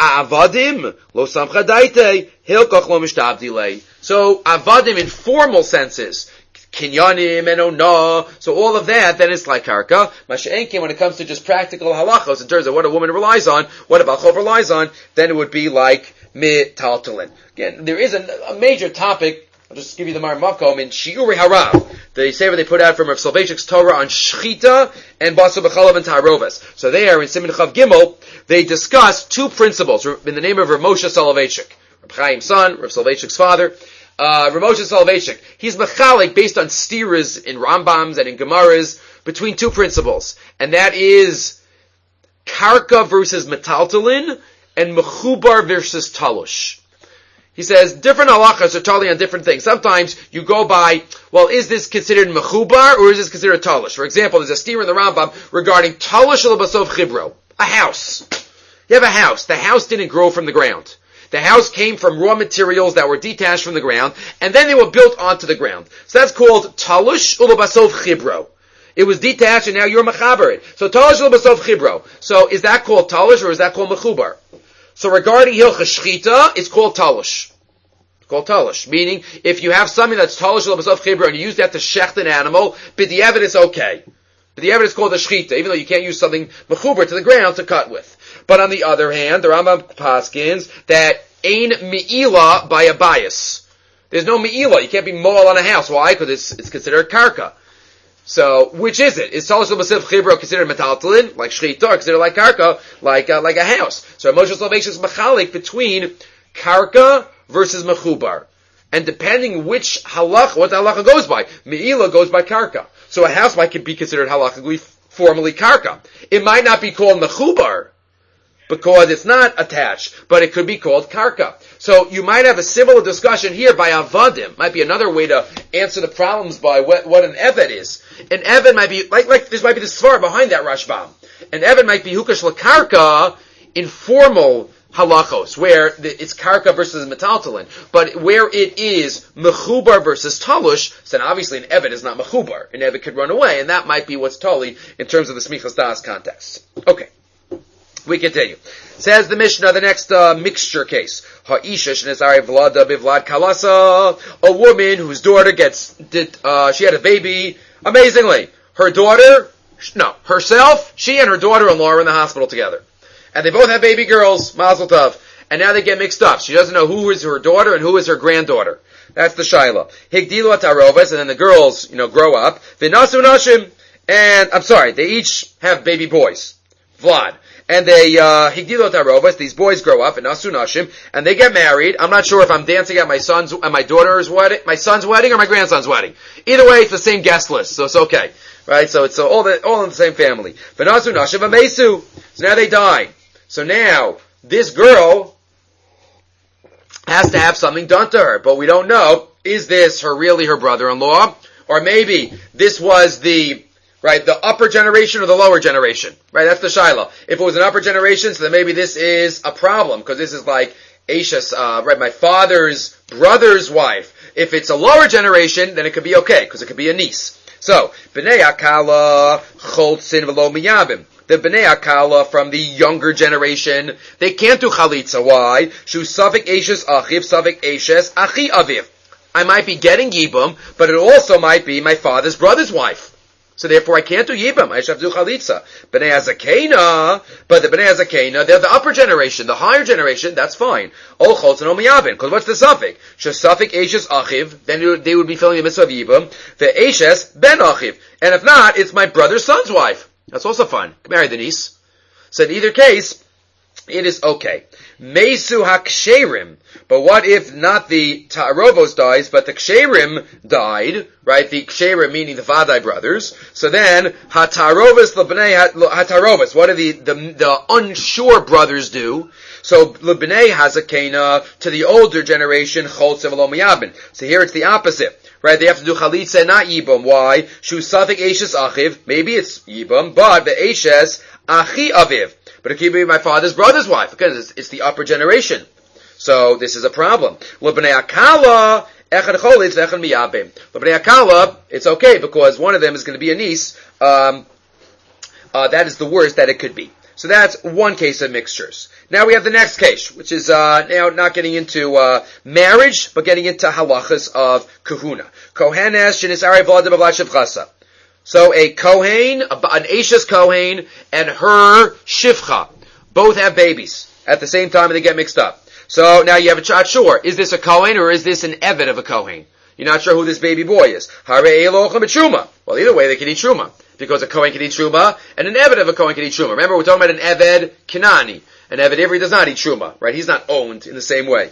Avadim. Lo Samcha Daite. Hilkoch Lo Mishtabdi Lei. So, Avadim in formal senses. Kinyanim and Ona, so all of that, then it's like karka. Masha'enkin, when it comes to just practical halachos, in terms of what a woman relies on, what a balchov relies on, then it would be like mitaltalin. Again, there is a, a major topic, I'll just give you the Mar Makom, in Shiuri Harav, the sefer they put out from Rav Soloveitchik's Torah on Shchita and Baso B'chalav and Ta'arovas. So there, in Siman Chav Gimel, they discuss two principles, in the name of Rav Moshe Soloveitchik, Rav Chaim's son, Rav Soloveitchik's father, Uh, Rav Moshe Soloveitchik, he's mechalik based on stiras in Rambams and in Gemaras between two principles, and that is karka versus metaltalin and mechubar versus talush. He says different halachas are totally on different things. Sometimes you go by, well, is this considered mechubar or is this considered talush? For example, there's a stira in the Rambam regarding talush al-basov chibro, a house. You have a house. The house didn't grow from the ground. The house came from raw materials that were detached from the ground, and then they were built onto the ground. So that's called talush ulabasov chibro. It was detached, and now you're mechaber it. So talush ulabasov chibro. So is that called talush, or is that called mechubar? So regarding hilchas shchita, it's called talush. It's called talush, meaning if you have something that's talush ulabasov chibro, and you use that to shecht an animal, but the evidence is okay. But the evidence is called a shchita, even though you can't use something mechubar to the ground to cut with. But on the other hand, the Rambam paskins that ain me'ila by a bias. There's no me'ila. You can't be mo'al on a house. Why? Because it's, it's considered karka. So, which is it? Is Talush L'Basif Chibro considered metaltalin, like shchita, or considered like karka, like, uh, like a house? So Moshe Soloveitchik is machalik between karka versus mechubar. And depending which halacha, what the halacha goes by, me'ila goes by karka. So a house might be considered halachically formally karka. It might not be called mechubar, because it's not attached, but it could be called karka. So you might have a similar discussion here by avadim. Might be another way to answer the problems by what, what an eved is. An eved might be, like, like, this might be the svar behind that Rashbam. An eved might be hukash lakarka in formal halachos, where the, it's karka versus metaltalin. But where it is mechubar versus talush, so then obviously an eved is not mechubar. An eved could run away, and that might be what's totally in terms of the smichas das context. Okay. We continue. Says the Mishnah, the next uh, mixture case. Ha'isha shenezari vlada bivlad kalasa. A woman whose daughter gets, did, uh, she had a baby. Amazingly. Her daughter, no, herself, she and her daughter-in-law are in the hospital together. And they both have baby girls, mazel tov. And now they get mixed up. She doesn't know who is her daughter and who is her granddaughter. That's the shaila. Higdilu atarovas, and then the girls, you know, grow up. V'nasu nashim. And, I'm sorry, they each have baby boys. Vlad. And they, uh, higdilot arovas, these boys grow up, and nasu nashim, and they get married. I'm not sure if I'm dancing at my son's, at my daughter's wedding, my son's wedding or my grandson's wedding. Either way, it's the same guest list, so it's okay. Right? So it's all the, all in the same family. But nasu nashim amesu. So now they die. So now, this girl has to have something done to her, but we don't know, is this her really her brother-in-law? Or maybe this was the, right, the upper generation or the lower generation. Right, that's the shaila. If it was an upper generation, so then maybe this is a problem, because this is like Aisha's, uh, right, my father's brother's wife. If it's a lower generation, then it could be okay, because it could be a niece. So, B'nei Akala Choltzin V'lo Miyabim. The B'nei Akala from the younger generation, they can't do chalitza. Why? Shu Safik Aishes Achiv, Safik Aishes Achi Aviv. I might be getting Yibum, but it also might be my father's brother's wife. So therefore I can't do Yibam, I should have to do Chalitza. B'nei Azakena, but the B'nei Azakena, they're the upper generation, the higher generation, that's fine. Ol Cholz and Ol Miyavin, because what's the suffix? Shesafik Eishes Achiv, then they would be filling the mitzvah of Yibam, the Eishes Ben Achiv. And if not, it's my brother's son's wife. That's also fine. Marry the niece. So in either case, it is okay. Mesu haksherim. But what if not the Ta'arovos dies, but the ksherim died, right? The ksherim meaning the Vadai brothers. So then, hatarovos lebnei hatarovos. What do the, the, the unsure brothers do? So, lebnei has a kena to the older generation, choltz v'lo miyabin. So here it's the opposite. Right, they have to do chalitza and not yibam. Why? Shu safik eishes achiv. Maybe it's yibam, but the eishes achi aviv. But it could be my father's brother's wife, because it's, it's the upper generation. So this is a problem. L'bnei akala echad cholitz echad miyabim. L'bnei akala, it's okay because one of them is going to be a niece. Um, uh, that is the worst that it could be. So that's one case of mixtures. Now we have the next case, which is uh, now not getting into uh, marriage, but getting into halachas of kahuna. Kohenes shenisarei v'ladim avlash shivchasa. So a kohen, an Eishes kohen, and her shivcha both have babies at the same time, and they get mixed up. So now you have a shot. Sure, is this a kohen or is this an eved of a kohen? You're not sure who this baby boy is. Harei elochem truma. Well, either way, they can eat truma because a kohen can eat truma, and an eved of a kohen can eat truma. Remember, we're talking about an eved kinani. An eved Ivri does not eat truma, right? He's not owned in the same way.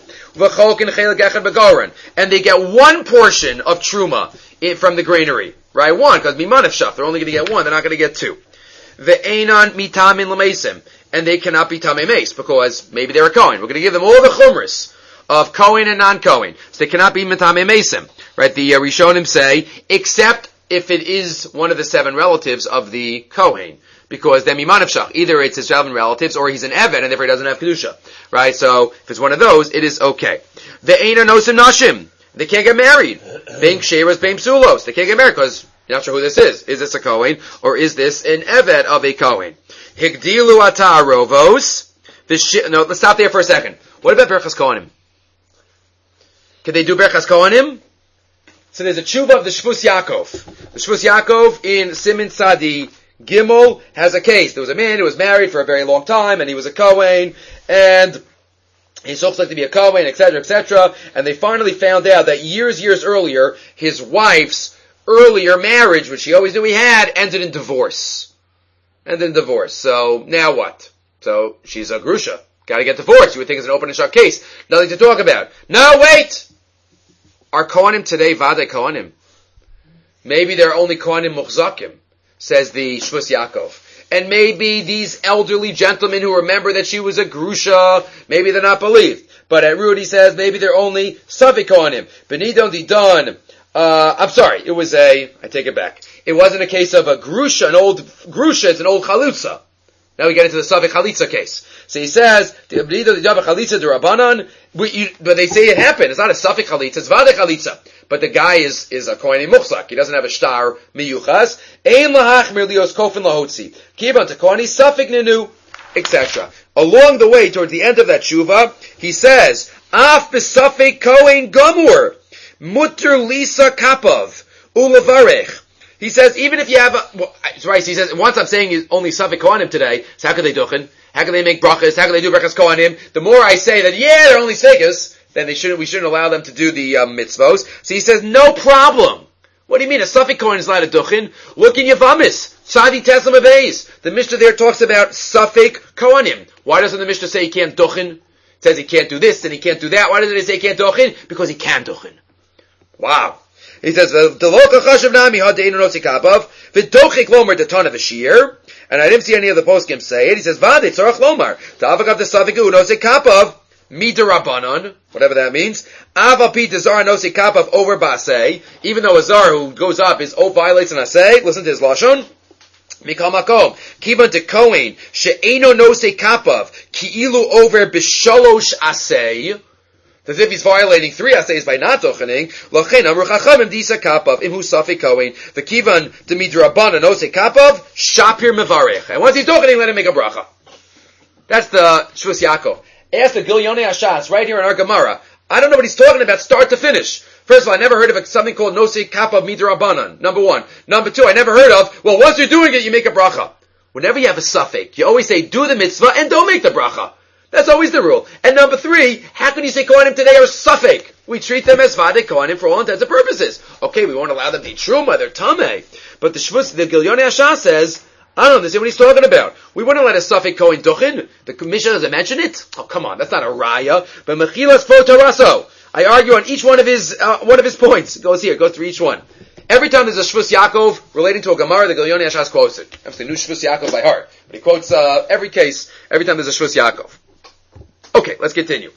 And they get one portion of truma from the granary, right? One, because mimanef shaf, they're only going to get one, they're not going to get two. Ve'enan mitamin l'mesim, and they cannot be tamei meis, because maybe they're a kohen. We're going to give them all the chumras of kohen and non-kohen, so they cannot be mitamei meisim, right? The uh, Rishonim say, except if it is one of the seven relatives of the kohen. Because then miman shach, either it's his seven relatives or he's an eved and therefore he doesn't have kedusha, right? So if it's one of those, it is okay. The eina nosim nashim, they can't get married. Bein ksheras, bein psulos, they can't get married because you're not sure who this is. Is this a kohen or is this an eved of a kohen? Higdilu ata rovos. No, let's stop there for a second. What about berachas kohanim? Can they do berachas kohanim? So there's a tshuva of the Shvus Yaakov. The Shvus Yaakov in Siman Tzadi Gimel has a case. There was a man who was married for a very long time, and he was a Kohen, and he so like to be a Kohen, et cetera, et cetera. And they finally found out that years, years earlier, his wife's earlier marriage, which he always knew he had, ended in divorce. Ended in divorce. So now what? So she's a grusha. Got to get divorced. You would think it's an open and shut case. Nothing to talk about. No, wait. Are Kohanim today Vade Kohanim? Maybe they're only Kohanim Muchzakim, says the Shvus Yaakov. And maybe these elderly gentlemen who remember that she was a Grusha, maybe they're not believed. But at Rudy says maybe they're only Safek Kohanim. Benidon Didon. Uh, I'm sorry, it was a, I take it back. It wasn't a case of a Grusha, an old Grusha, it's an old Chalutza. Now we get into the Safek Chalitza case. So he says, but they say it happened. It's not a Safek Chalitza, it's Vade Chalitza. But the guy is, is a Kohen Muchzak. He doesn't have a Shtar Miyuchas. Ein lahachmir lios kofin lahotzi. Kiban to Kohen Safek Nenu, et cetera. Along the way, towards the end of that Shuvah, he says, Af besafek Kohen Gomur, Mutter Lisa Kapov, Ulevarech. He says, even if you have a, well, right, he says, once I'm saying is only Safek Kohanim today, so how can they duchen? How can they make brachas? How can they do brachas Kohanim? The more I say that, yeah, they're only Sfekas, then they shouldn't, we shouldn't allow them to do the um, mitzvos. So he says, no problem. What do you mean? A Safek Kohen is not a duchen? Look in Yavamis. Tzadi Teslam Abeis. The Mishnah there talks about Safek Kohanim. Why doesn't the Mishnah say he can't duchen? It says he can't do this and he can't do that. Why doesn't it say he can't duchen? Because he can duchen. Wow. He says, "V'deloka chashav nami hadeinu nosi kapav v'dochik lomer detana v'shir." And I didn't see any of the poskim say it. He says, "Vade tzorach lomar ta'avakav desaviku nosi kapav midarabanan," whatever that means. Avapi dezar nosi kapav over basei. Even though a zar who goes up is oh violates an asay. Listen to his lashon. Mikal makom kiban de kohen she'eno nosi kapav ki'ilu over b'shalosh asay. As if he's violating three assays by not dochening. Lochein amru chachamim disa kapav imhu safek kohen v'kivan demidrabanan ose kapav shapir mevarech. And once he's dochening, let him make a bracha. That's the Shvus Yaakov. Ask the Gilyonei Hashas right here in our Gemara. I don't know what he's talking about start to finish. First of all, I never heard of something called nosei kapav midrabanan. Number one. Number two, I never heard of, well, once you're doing it, you make a bracha. Whenever you have a safek, you always say do the mitzvah and don't make the bracha. That's always the rule. And number three, how can you say Kohanim today are Safek? We treat them as Vade Kohanim for all intents and purposes. Okay, we won't allow them to eat Truma, they're Tameh. But the Shvus, the Gilyonei Hashas says, I don't understand what he's talking about. We wouldn't let a Safek Kohen Duchin. The Mishnah doesn't mention it. Oh, come on, that's not a Raya. But Mechilas Fotaraso. I argue on each one of his, uh, one of his points. It goes here, go through each one. Every time there's a Shvus Yaakov relating to a Gemara, the Gilyonei Hashas quotes it. Obviously, knew Shvus Yaakov by heart. But he quotes, uh, every case, every time there's a Shvus Yaakov. Okay, let's continue.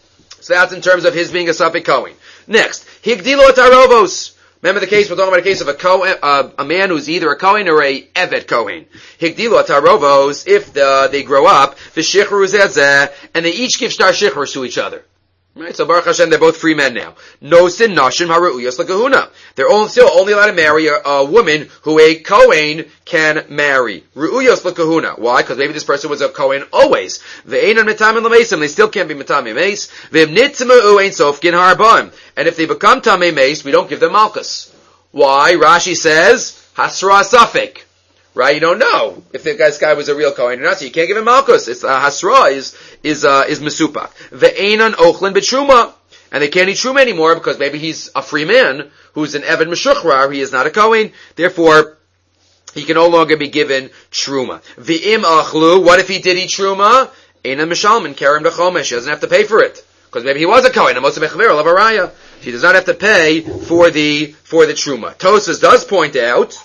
So that's in terms of his being a Safek Kohen. Next, Higdilo Tarovos. Remember the case, we're talking about a case of a Kohen, uh, a man who's either a Kohen or a Evet Kohen. Higdilo Tarovos, if the, they grow up, the Shichru Zezeh, and they each give Shtar Shichrus to each other. Right, so Baruch Hashem, they're both free men now. Nosin Nashim Haru'uyas L'Kahuna. They're all, still only allowed to marry a, a woman who a Kohen can marry. Ru'uyas L'Kahuna. Why? Because maybe this person was a Kohen always. Ve'enan Metamim L'Mesim. They still can't be Metamim Meis. Ve'im Nitzma'u Ein Sofkin Harba'im. And if they become Tamei Meis, we don't give them Malchus. Why? Rashi says, Hasra Safek. Right? You don't know if the guy's guy was a real Kohen or not, so you can't give him Malchus. It's, uh, Hasra is, is, uh, is Mesupak. Ve'enan Ochlin B'Truma. And they can't eat Truma anymore because maybe he's a free man who's an Evan Meshuchrar. He is not a Kohen. Therefore, he can no longer be given Truma. V'im Achlu. What if he did eat Truma? Einan Mishalman Kerem Dechomesh. He doesn't have to pay for it. Because maybe he was a Kohen. Amos Mechaver Lavaraya. He does not have to pay for the, for the Truma. Tosfos does point out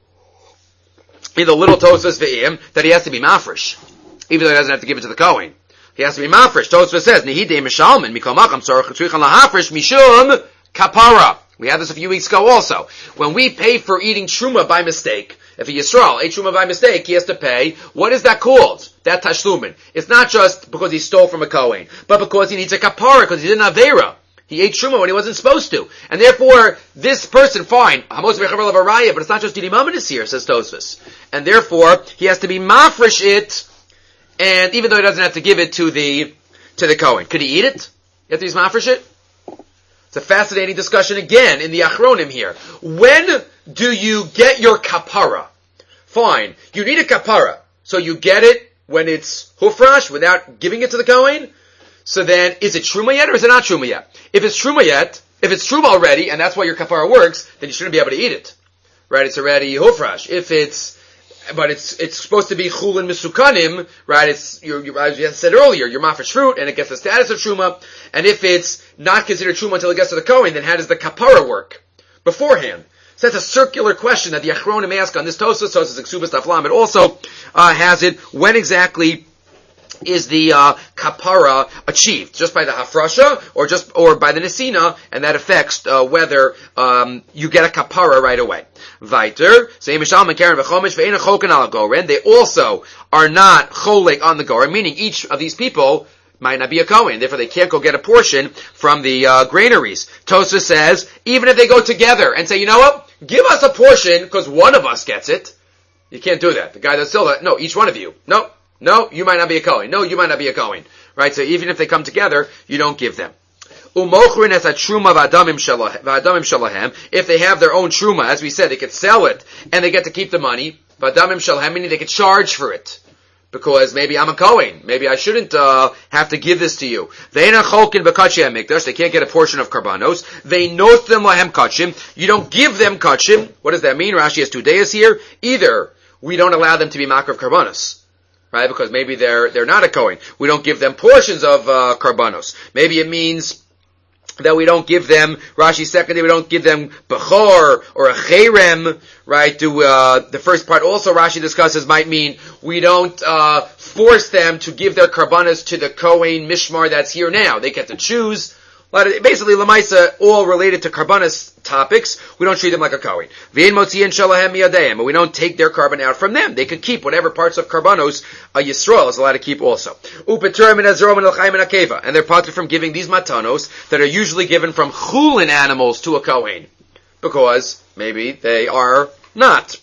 in the little Tosfos Ve'im that he has to be mafresh, even though he doesn't have to give it to the Kohen. He has to be mafresh. Tosfos says, Nehidei Mishalman, Mikol Macham, Tzorach Tzrichan Lahafresh, Mishum Kapara. We had this a few weeks ago also. When we pay for eating Truma by mistake, if a Yisrael ate Truma by mistake, he has to pay. What is that called? That Tashlumin. It's not just because he stole from a Kohen, but because he needs a Kapara, because he did an Aveira. He ate Truma when he wasn't supposed to. And therefore, this person, fine, Hamos Mechaver Lavaraya, but it's not just Didi Mamanis here, says Tosfos. And therefore, he has to be mafresh it, and even though he doesn't have to give it to the, to the Kohen. Could he eat it? You have to be mafresh it? It's a fascinating discussion again in the Achronim here. When do you get your kapara? Fine. You need a kapara. So you get it when it's hufrash without giving it to the Kohen? So then, is it Truma yet or is it not Truma yet? If it's Truma yet, if it's Truma already, and that's why your kapara works, then you shouldn't be able to eat it. Right? It's already hufrash. If it's but it's it's supposed to be chulin misukanim, right? It's you're, you're, as you said earlier, you're mafish fruit, and it gets the status of truma. And if it's not considered truma until it gets to the kohen, then how does the kapara work beforehand? So that's a circular question that the Achronim ask on this Tosas. Tosas Exubas Taflam. It also uh, has it, when exactly is the uh, kapara achieved? Just by the hafrasha, or just or by the nesina, and that affects uh, whether um, you get a kapara right away. Weiter, they also are not cholek on the goren, meaning each of these people might not be a Kohen, therefore they can't go get a portion from the uh, granaries. Tosfos says, even if they go together and say, you know what, give us a portion because one of us gets it, you can't do that. The guy that's still, no, each one of you. No, no, you might not be a Kohen. No, you might not be a Kohen. Right? So even if they come together, you don't give them. Umochrin as a truma v'adamim shalahem. If they have their own truma, as we said, they could sell it and they get to keep the money. V'adamim shalahem, meaning they could charge for it. Because maybe I'm a Kohen. Maybe I shouldn't uh, have to give this to you. They can't get a portion of karbanos. They note them lahem kachim. You don't give them kachim. What does that mean? Rashi has two days here. Either we don't allow them to be makar of karbanos, right? Because maybe they're they're not a Kohen. We don't give them portions of uh, karbanos. Maybe it means that we don't give them, Rashi's second day, we don't give them Bechor or a Cherem, right? To, uh, the first part also Rashi discusses might mean we don't, uh, force them to give their karbanas to the Kohen Mishmar that's here now. They get to choose. Basically, Lamaisa, all related to karbanas topics, we don't treat them like a Kohen. V'in motziyin shalahem miyadeim, but we don't take their carbon out from them. They can keep whatever parts of karbanos a Yisrael is allowed to keep also. Upeturim min hazrom and l'chaim and akeva, and they're parted from giving these matanos that are usually given from chulin animals to a Kohen, because maybe they are not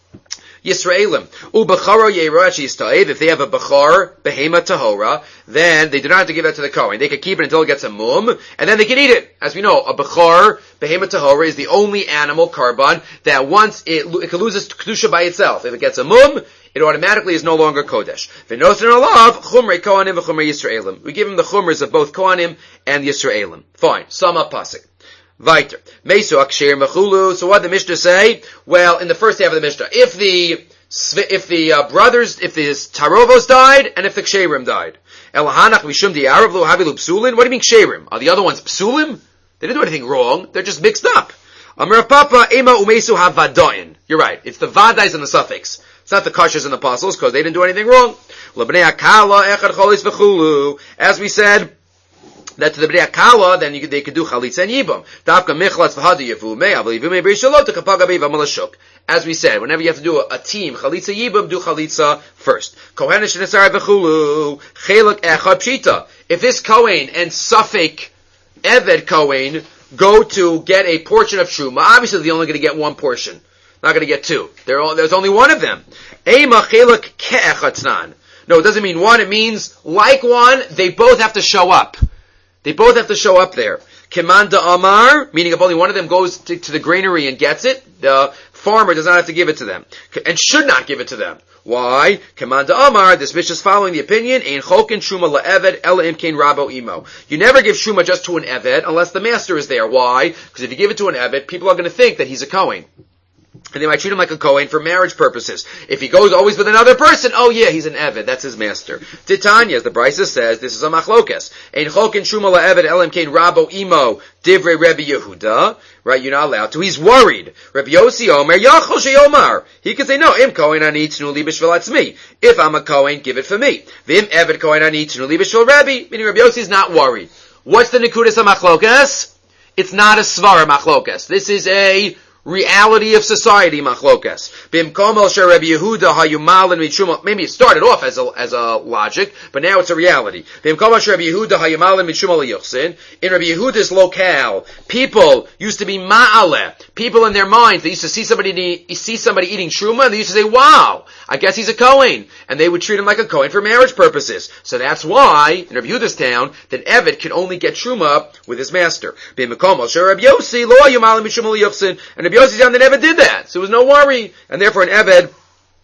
Yisraelim. Ubecharo yeirachi sta'ev. If they have a bechar behema tahora, then they do not have to give that to the Kohen. They can keep it until it gets a mum, and then they can eat it. As we know, a bechar behema tahora is the only animal karban that once it, it can lose its kedusha by itself. If it gets a mum, it automatically is no longer kodesh. V'nosin alav chumrei kohanim v'chumrei Yisraelim. We give him the chumras of both kohanim and Yisraelim. Fine. Sama pasik. Weiter. Mesu aksher mechulu. So what did the Mishnah say? Well, in the first half of the Mishnah, if the if the uh, brothers, if the Tarovos died, and if the Ksherim died, Elahanach mishum di arav lo havilu psulin. What do you mean Ksherim? Are the other ones psulim? They didn't do anything wrong. They're just mixed up. Amar Papa ema umesu havadayin. You're right. It's the vadais and the suffix. It's not the kashas and the apostles because they didn't do anything wrong. Lebnei akala echad cholis v'chulu. As we said, that to the Bnei Akala, then you, they could do Chalitza and Yibam. Dafka Michlatz V'hadi Yevume, Aval Yevume B'Rishalot, Kapaga B'Yivam Malashuk. As we said, whenever you have to do a, a team, Chalitza Yibam, do Chalitza first. Kohen Shenesar V'chulu, Chelak Echad Pshita. If this Kohen and Suffolk Eved Kohen go to get a portion of Truma, obviously they're only going to get one portion. Not going to get two. All, there's only one of them. Ema Chelak Ke'echatznan. No, it doesn't mean one, it means like one, they both have to show up. They both have to show up there. Kimanda Amar, meaning if only one of them goes to, to the granary and gets it, the farmer does not have to give it to them. And should not give it to them. Why? Kimanda Amar, this Mishnah is following the opinion, Ein Cholkin Shuma La'eved Ela Imkein Rabo Imo. You never give Shuma just to an Eved unless the master is there. Why? Because if you give it to an Eved, people are going to think that he's a Kohen. And they might treat him like a Kohen for marriage purposes. If he goes always with another person, oh yeah, he's an Eved, that's his master. Titania, as the Brisa says, this is a machlokes. Ein cholkin shuma la'eved elam kein rabo imo divrei Rebbe Yehuda. Right, you're not allowed to. He's worried. Rebbe Yossi Omer, yachol sheyomar. He can say, no, im Kohen ani tnu li b'shvil atzmi. If I'm a Kohen, give it for me. V'im Eved Kohen ani tnu li b'shvil Rebbe. Meaning Rebbe Yossi is not worried. What's the nekudas of machlokes? It's not a svara machlokes. This is a reality of society, machlokas. Bimkom el shel Rebbe Yehuda hayumal and mitshuma. Maybe it started off as a as a logic, but now it's a reality. Bimkom el shel Rebbe Yehuda hayumal and mitshuma liyuchsin. In Rebbe Yehuda's locale, people used to be ma'aleh. People in their minds, they used to see somebody see somebody eating truma, and they used to say, "Wow, I guess he's a Kohen," and they would treat him like a Kohen for marriage purposes. So that's why in Rebbe Yehuda's town, that Eved can only get truma with his master. Bimkom el shel Rebbe Yossi lo hayumal and mitshuma liyuchsin. And Rebbe Yossi down, they never did that. So there was no worry. And therefore an Eved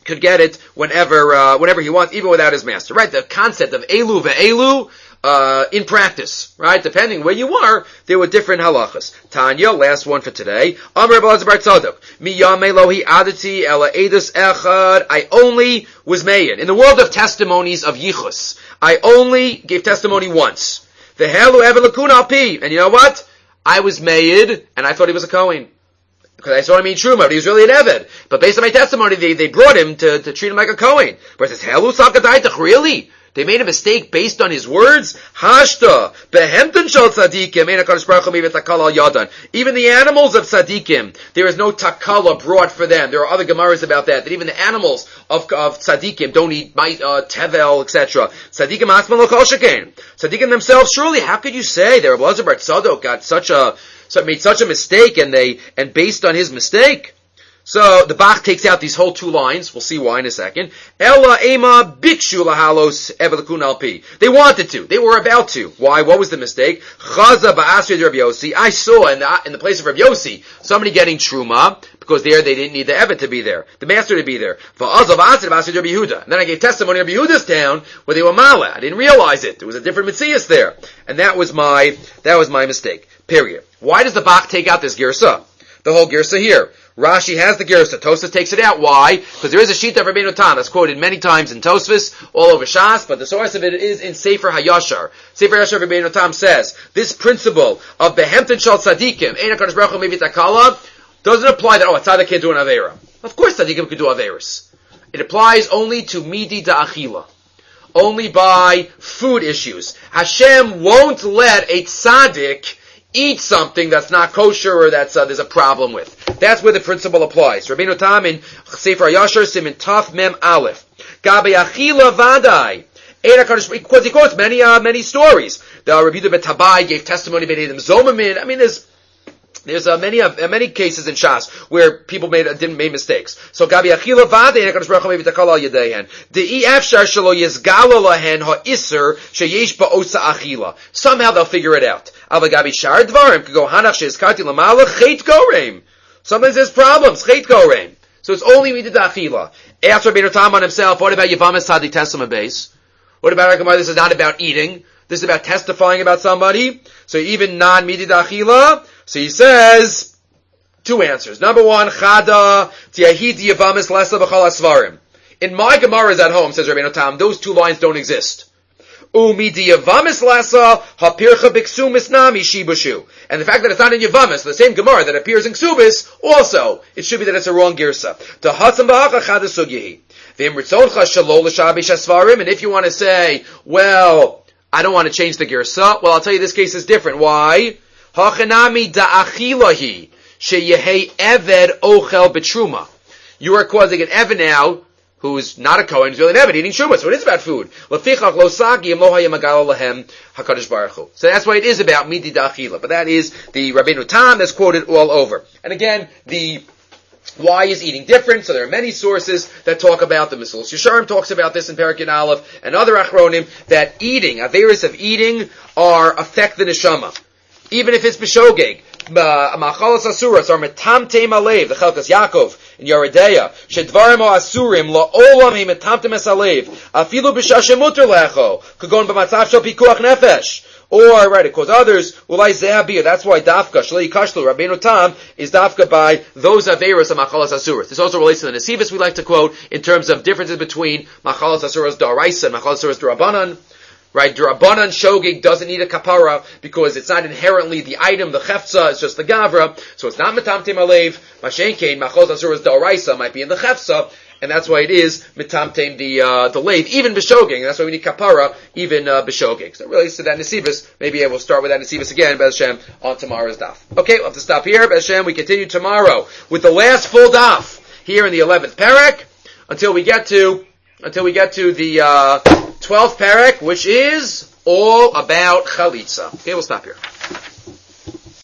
could get it whenever, uh, whenever he wants, even without his master, right? The concept of elu ve'elu, uh, in practice, right? Depending where you are, there were different halachas. Tanya, last one for today. Amr Bar Tzadok. Miyame lohi adati ela edus echad. I only was made. In the world of testimonies of yichus, I only gave testimony once. The helu evan lakun al pi. And you know what? I was made, and I thought he was a Kohen. Because I saw him eat truma, but he was really an Eved. But based on my testimony, they, they brought him to, to treat him like a Kohen. But it says, helu sakadaitach, really? They made a mistake based on his words? Hashta, behemten shal tzadikim, ein HaKadosh Baruch Hu mevi takala al yadan. Even the animals of tzadikim, there is no takala brought for them. There are other gemaras about that, that even the animals of, of tzadikim don't eat uh, tevel, et cetera. Tzadikim asman lo kol shekain. Tzadikim themselves, surely, how could you say that Rabbi Elazar bar Tzadok got such a, so made such a mistake, and they, and based on his mistake? So the Bach takes out these whole two lines. We'll see why in a second. Ella ema bikshu lahalos evelakun alpi. They wanted to. They were about to. Why? What was the mistake? Chaza ba'asri Rabbi Yossi. I saw in the, in the place of Rabbi Yossi somebody getting truma, because there they didn't need the Evet to be there, the master to be there. Va'azav asri ba'asri Rabbi Yehuda. And then I gave testimony of Rabbi Yehuda's town where they were mala. I didn't realize it. There was a different Metzias there, and that was my that was my mistake. Period. Why does the Bach take out this girsa? The whole girsa here. Rashi has the girsa. Tosfos takes it out. Why? Because there is a sheet of Rabbeinu Tam that's quoted many times in Tosfos, all over Shas, but the source of it is in Sefer HaYashar. Sefer HaYashar Rabbeinu Tam says, this principle of behemten shal tzadikim, ein HaKadosh Baruch Hu mevi takala, doesn't apply that, oh, a tzadik can't do an avera. Of course tzadikim can do averas. It applies only to midi da'achila. Only by food issues. Hashem won't let a tzaddik eat something that's not kosher or that's uh, there's a problem with. That's where the principle applies. Rabbeinu Tam in Sefer HaYashar Simin Taf Mem Aleph. Gabe Achila Vadai. Because he quotes many uh, many stories. The Rabbi Yehuda ben Tabai gave testimony about Adam Zomamin. I mean, there's There's uh, many uh, many cases in Shas where people made uh, didn't make mistakes. So Gabi Achila Vade HaKadosh Baruch Hu mevi takala al yadeihen. De'i efshar shelo yizgalo lahen ha'isur sheyesh ba'osa achila. Somehow they'll figure it out. Ava Gabi shar dvarim could go hanach sheizkarti lamala chet goreim. Sometimes there's problems chet goreim. So it's only midat achila. After Rabbeinu Tam on himself, what about Yavamis Tzadik Testament base? What about our Gemara? This is not about eating. This is about testifying about somebody. So even non-midat achila. So he says, two answers. Number one, Chada, Tiahid Yavamis Lesa B'chal Asvarim. In my Gemaras at home, says Rabbeinu Tam, those two lines don't exist. Umi Yavamis Lesa, Hapircha B'Ksumis Nami Shibushu. And the fact that it's not in Yavamis, the same Gemara that appears in Ksubis, also, it should be that it's a wrong Girsa. Tahatzam B'Hacha Chada Sugyehi. V'im Ritzoncha Shalol L'Shabish Asvarim. And if you want to say, well, I don't want to change the Girsa, well, I'll tell you this case is different. Why? Hachanami da'achilahi sheyehei eved ochel betruma. You are causing an eved now who is not a Kohen, who's really an eved eating truma. So it is about food. Lefichach lo sagi im lo hayamagala lahem hakadosh baruch hu. So that's why it is about midi da'achila. But that is the Rabbeinu Tam that's quoted all over. And again, the why is eating different? So there are many sources that talk about the Mesilas Yesharim talks about this in Perek Aleph and other achronim that eating, averis of eating, are affect the neshama. Even if it's b'shogeg, machalas asuras are metamtem alev, the Chelkas Yaakov in Yeridea, shedvarim o asurim la'olam he metamtem es alev, afilu b'shashem muter lecho, kagon b'matzav shel pikuach nefesh. Or, right, it calls others, ulai zehabir. That's why dafka, shlei kashlu, Rabbeinu Tam, is dafka by those averos of machalas asuras. This also relates to the Nesivos we like to quote in terms of differences between machalas asuras da'araisa and machalas asuras d'Rabbanan. Right, D'Rabbanan shogeg doesn't need a kapara because it's not inherently the item, the chefza, it's just the gavra, so it's not metamtem alev. Mashenkein, machos asuras da'araisa might be in the chefza, and that's why it is metamtem the uh, the lave, even b'shogeg, and that's why we need kapara, even uh, b'shogeg. So it relates to that Nesivos. Maybe we'll start with that Nesivos again, Be'ez Hashem, on tomorrow's daf. Okay, we'll have to stop here, Be'ez Hashem. We continue tomorrow with the last full daf here in the eleventh perek until we get to until we get to the uh, twelfth perek, which is all about chalitza. Okay, we'll stop here.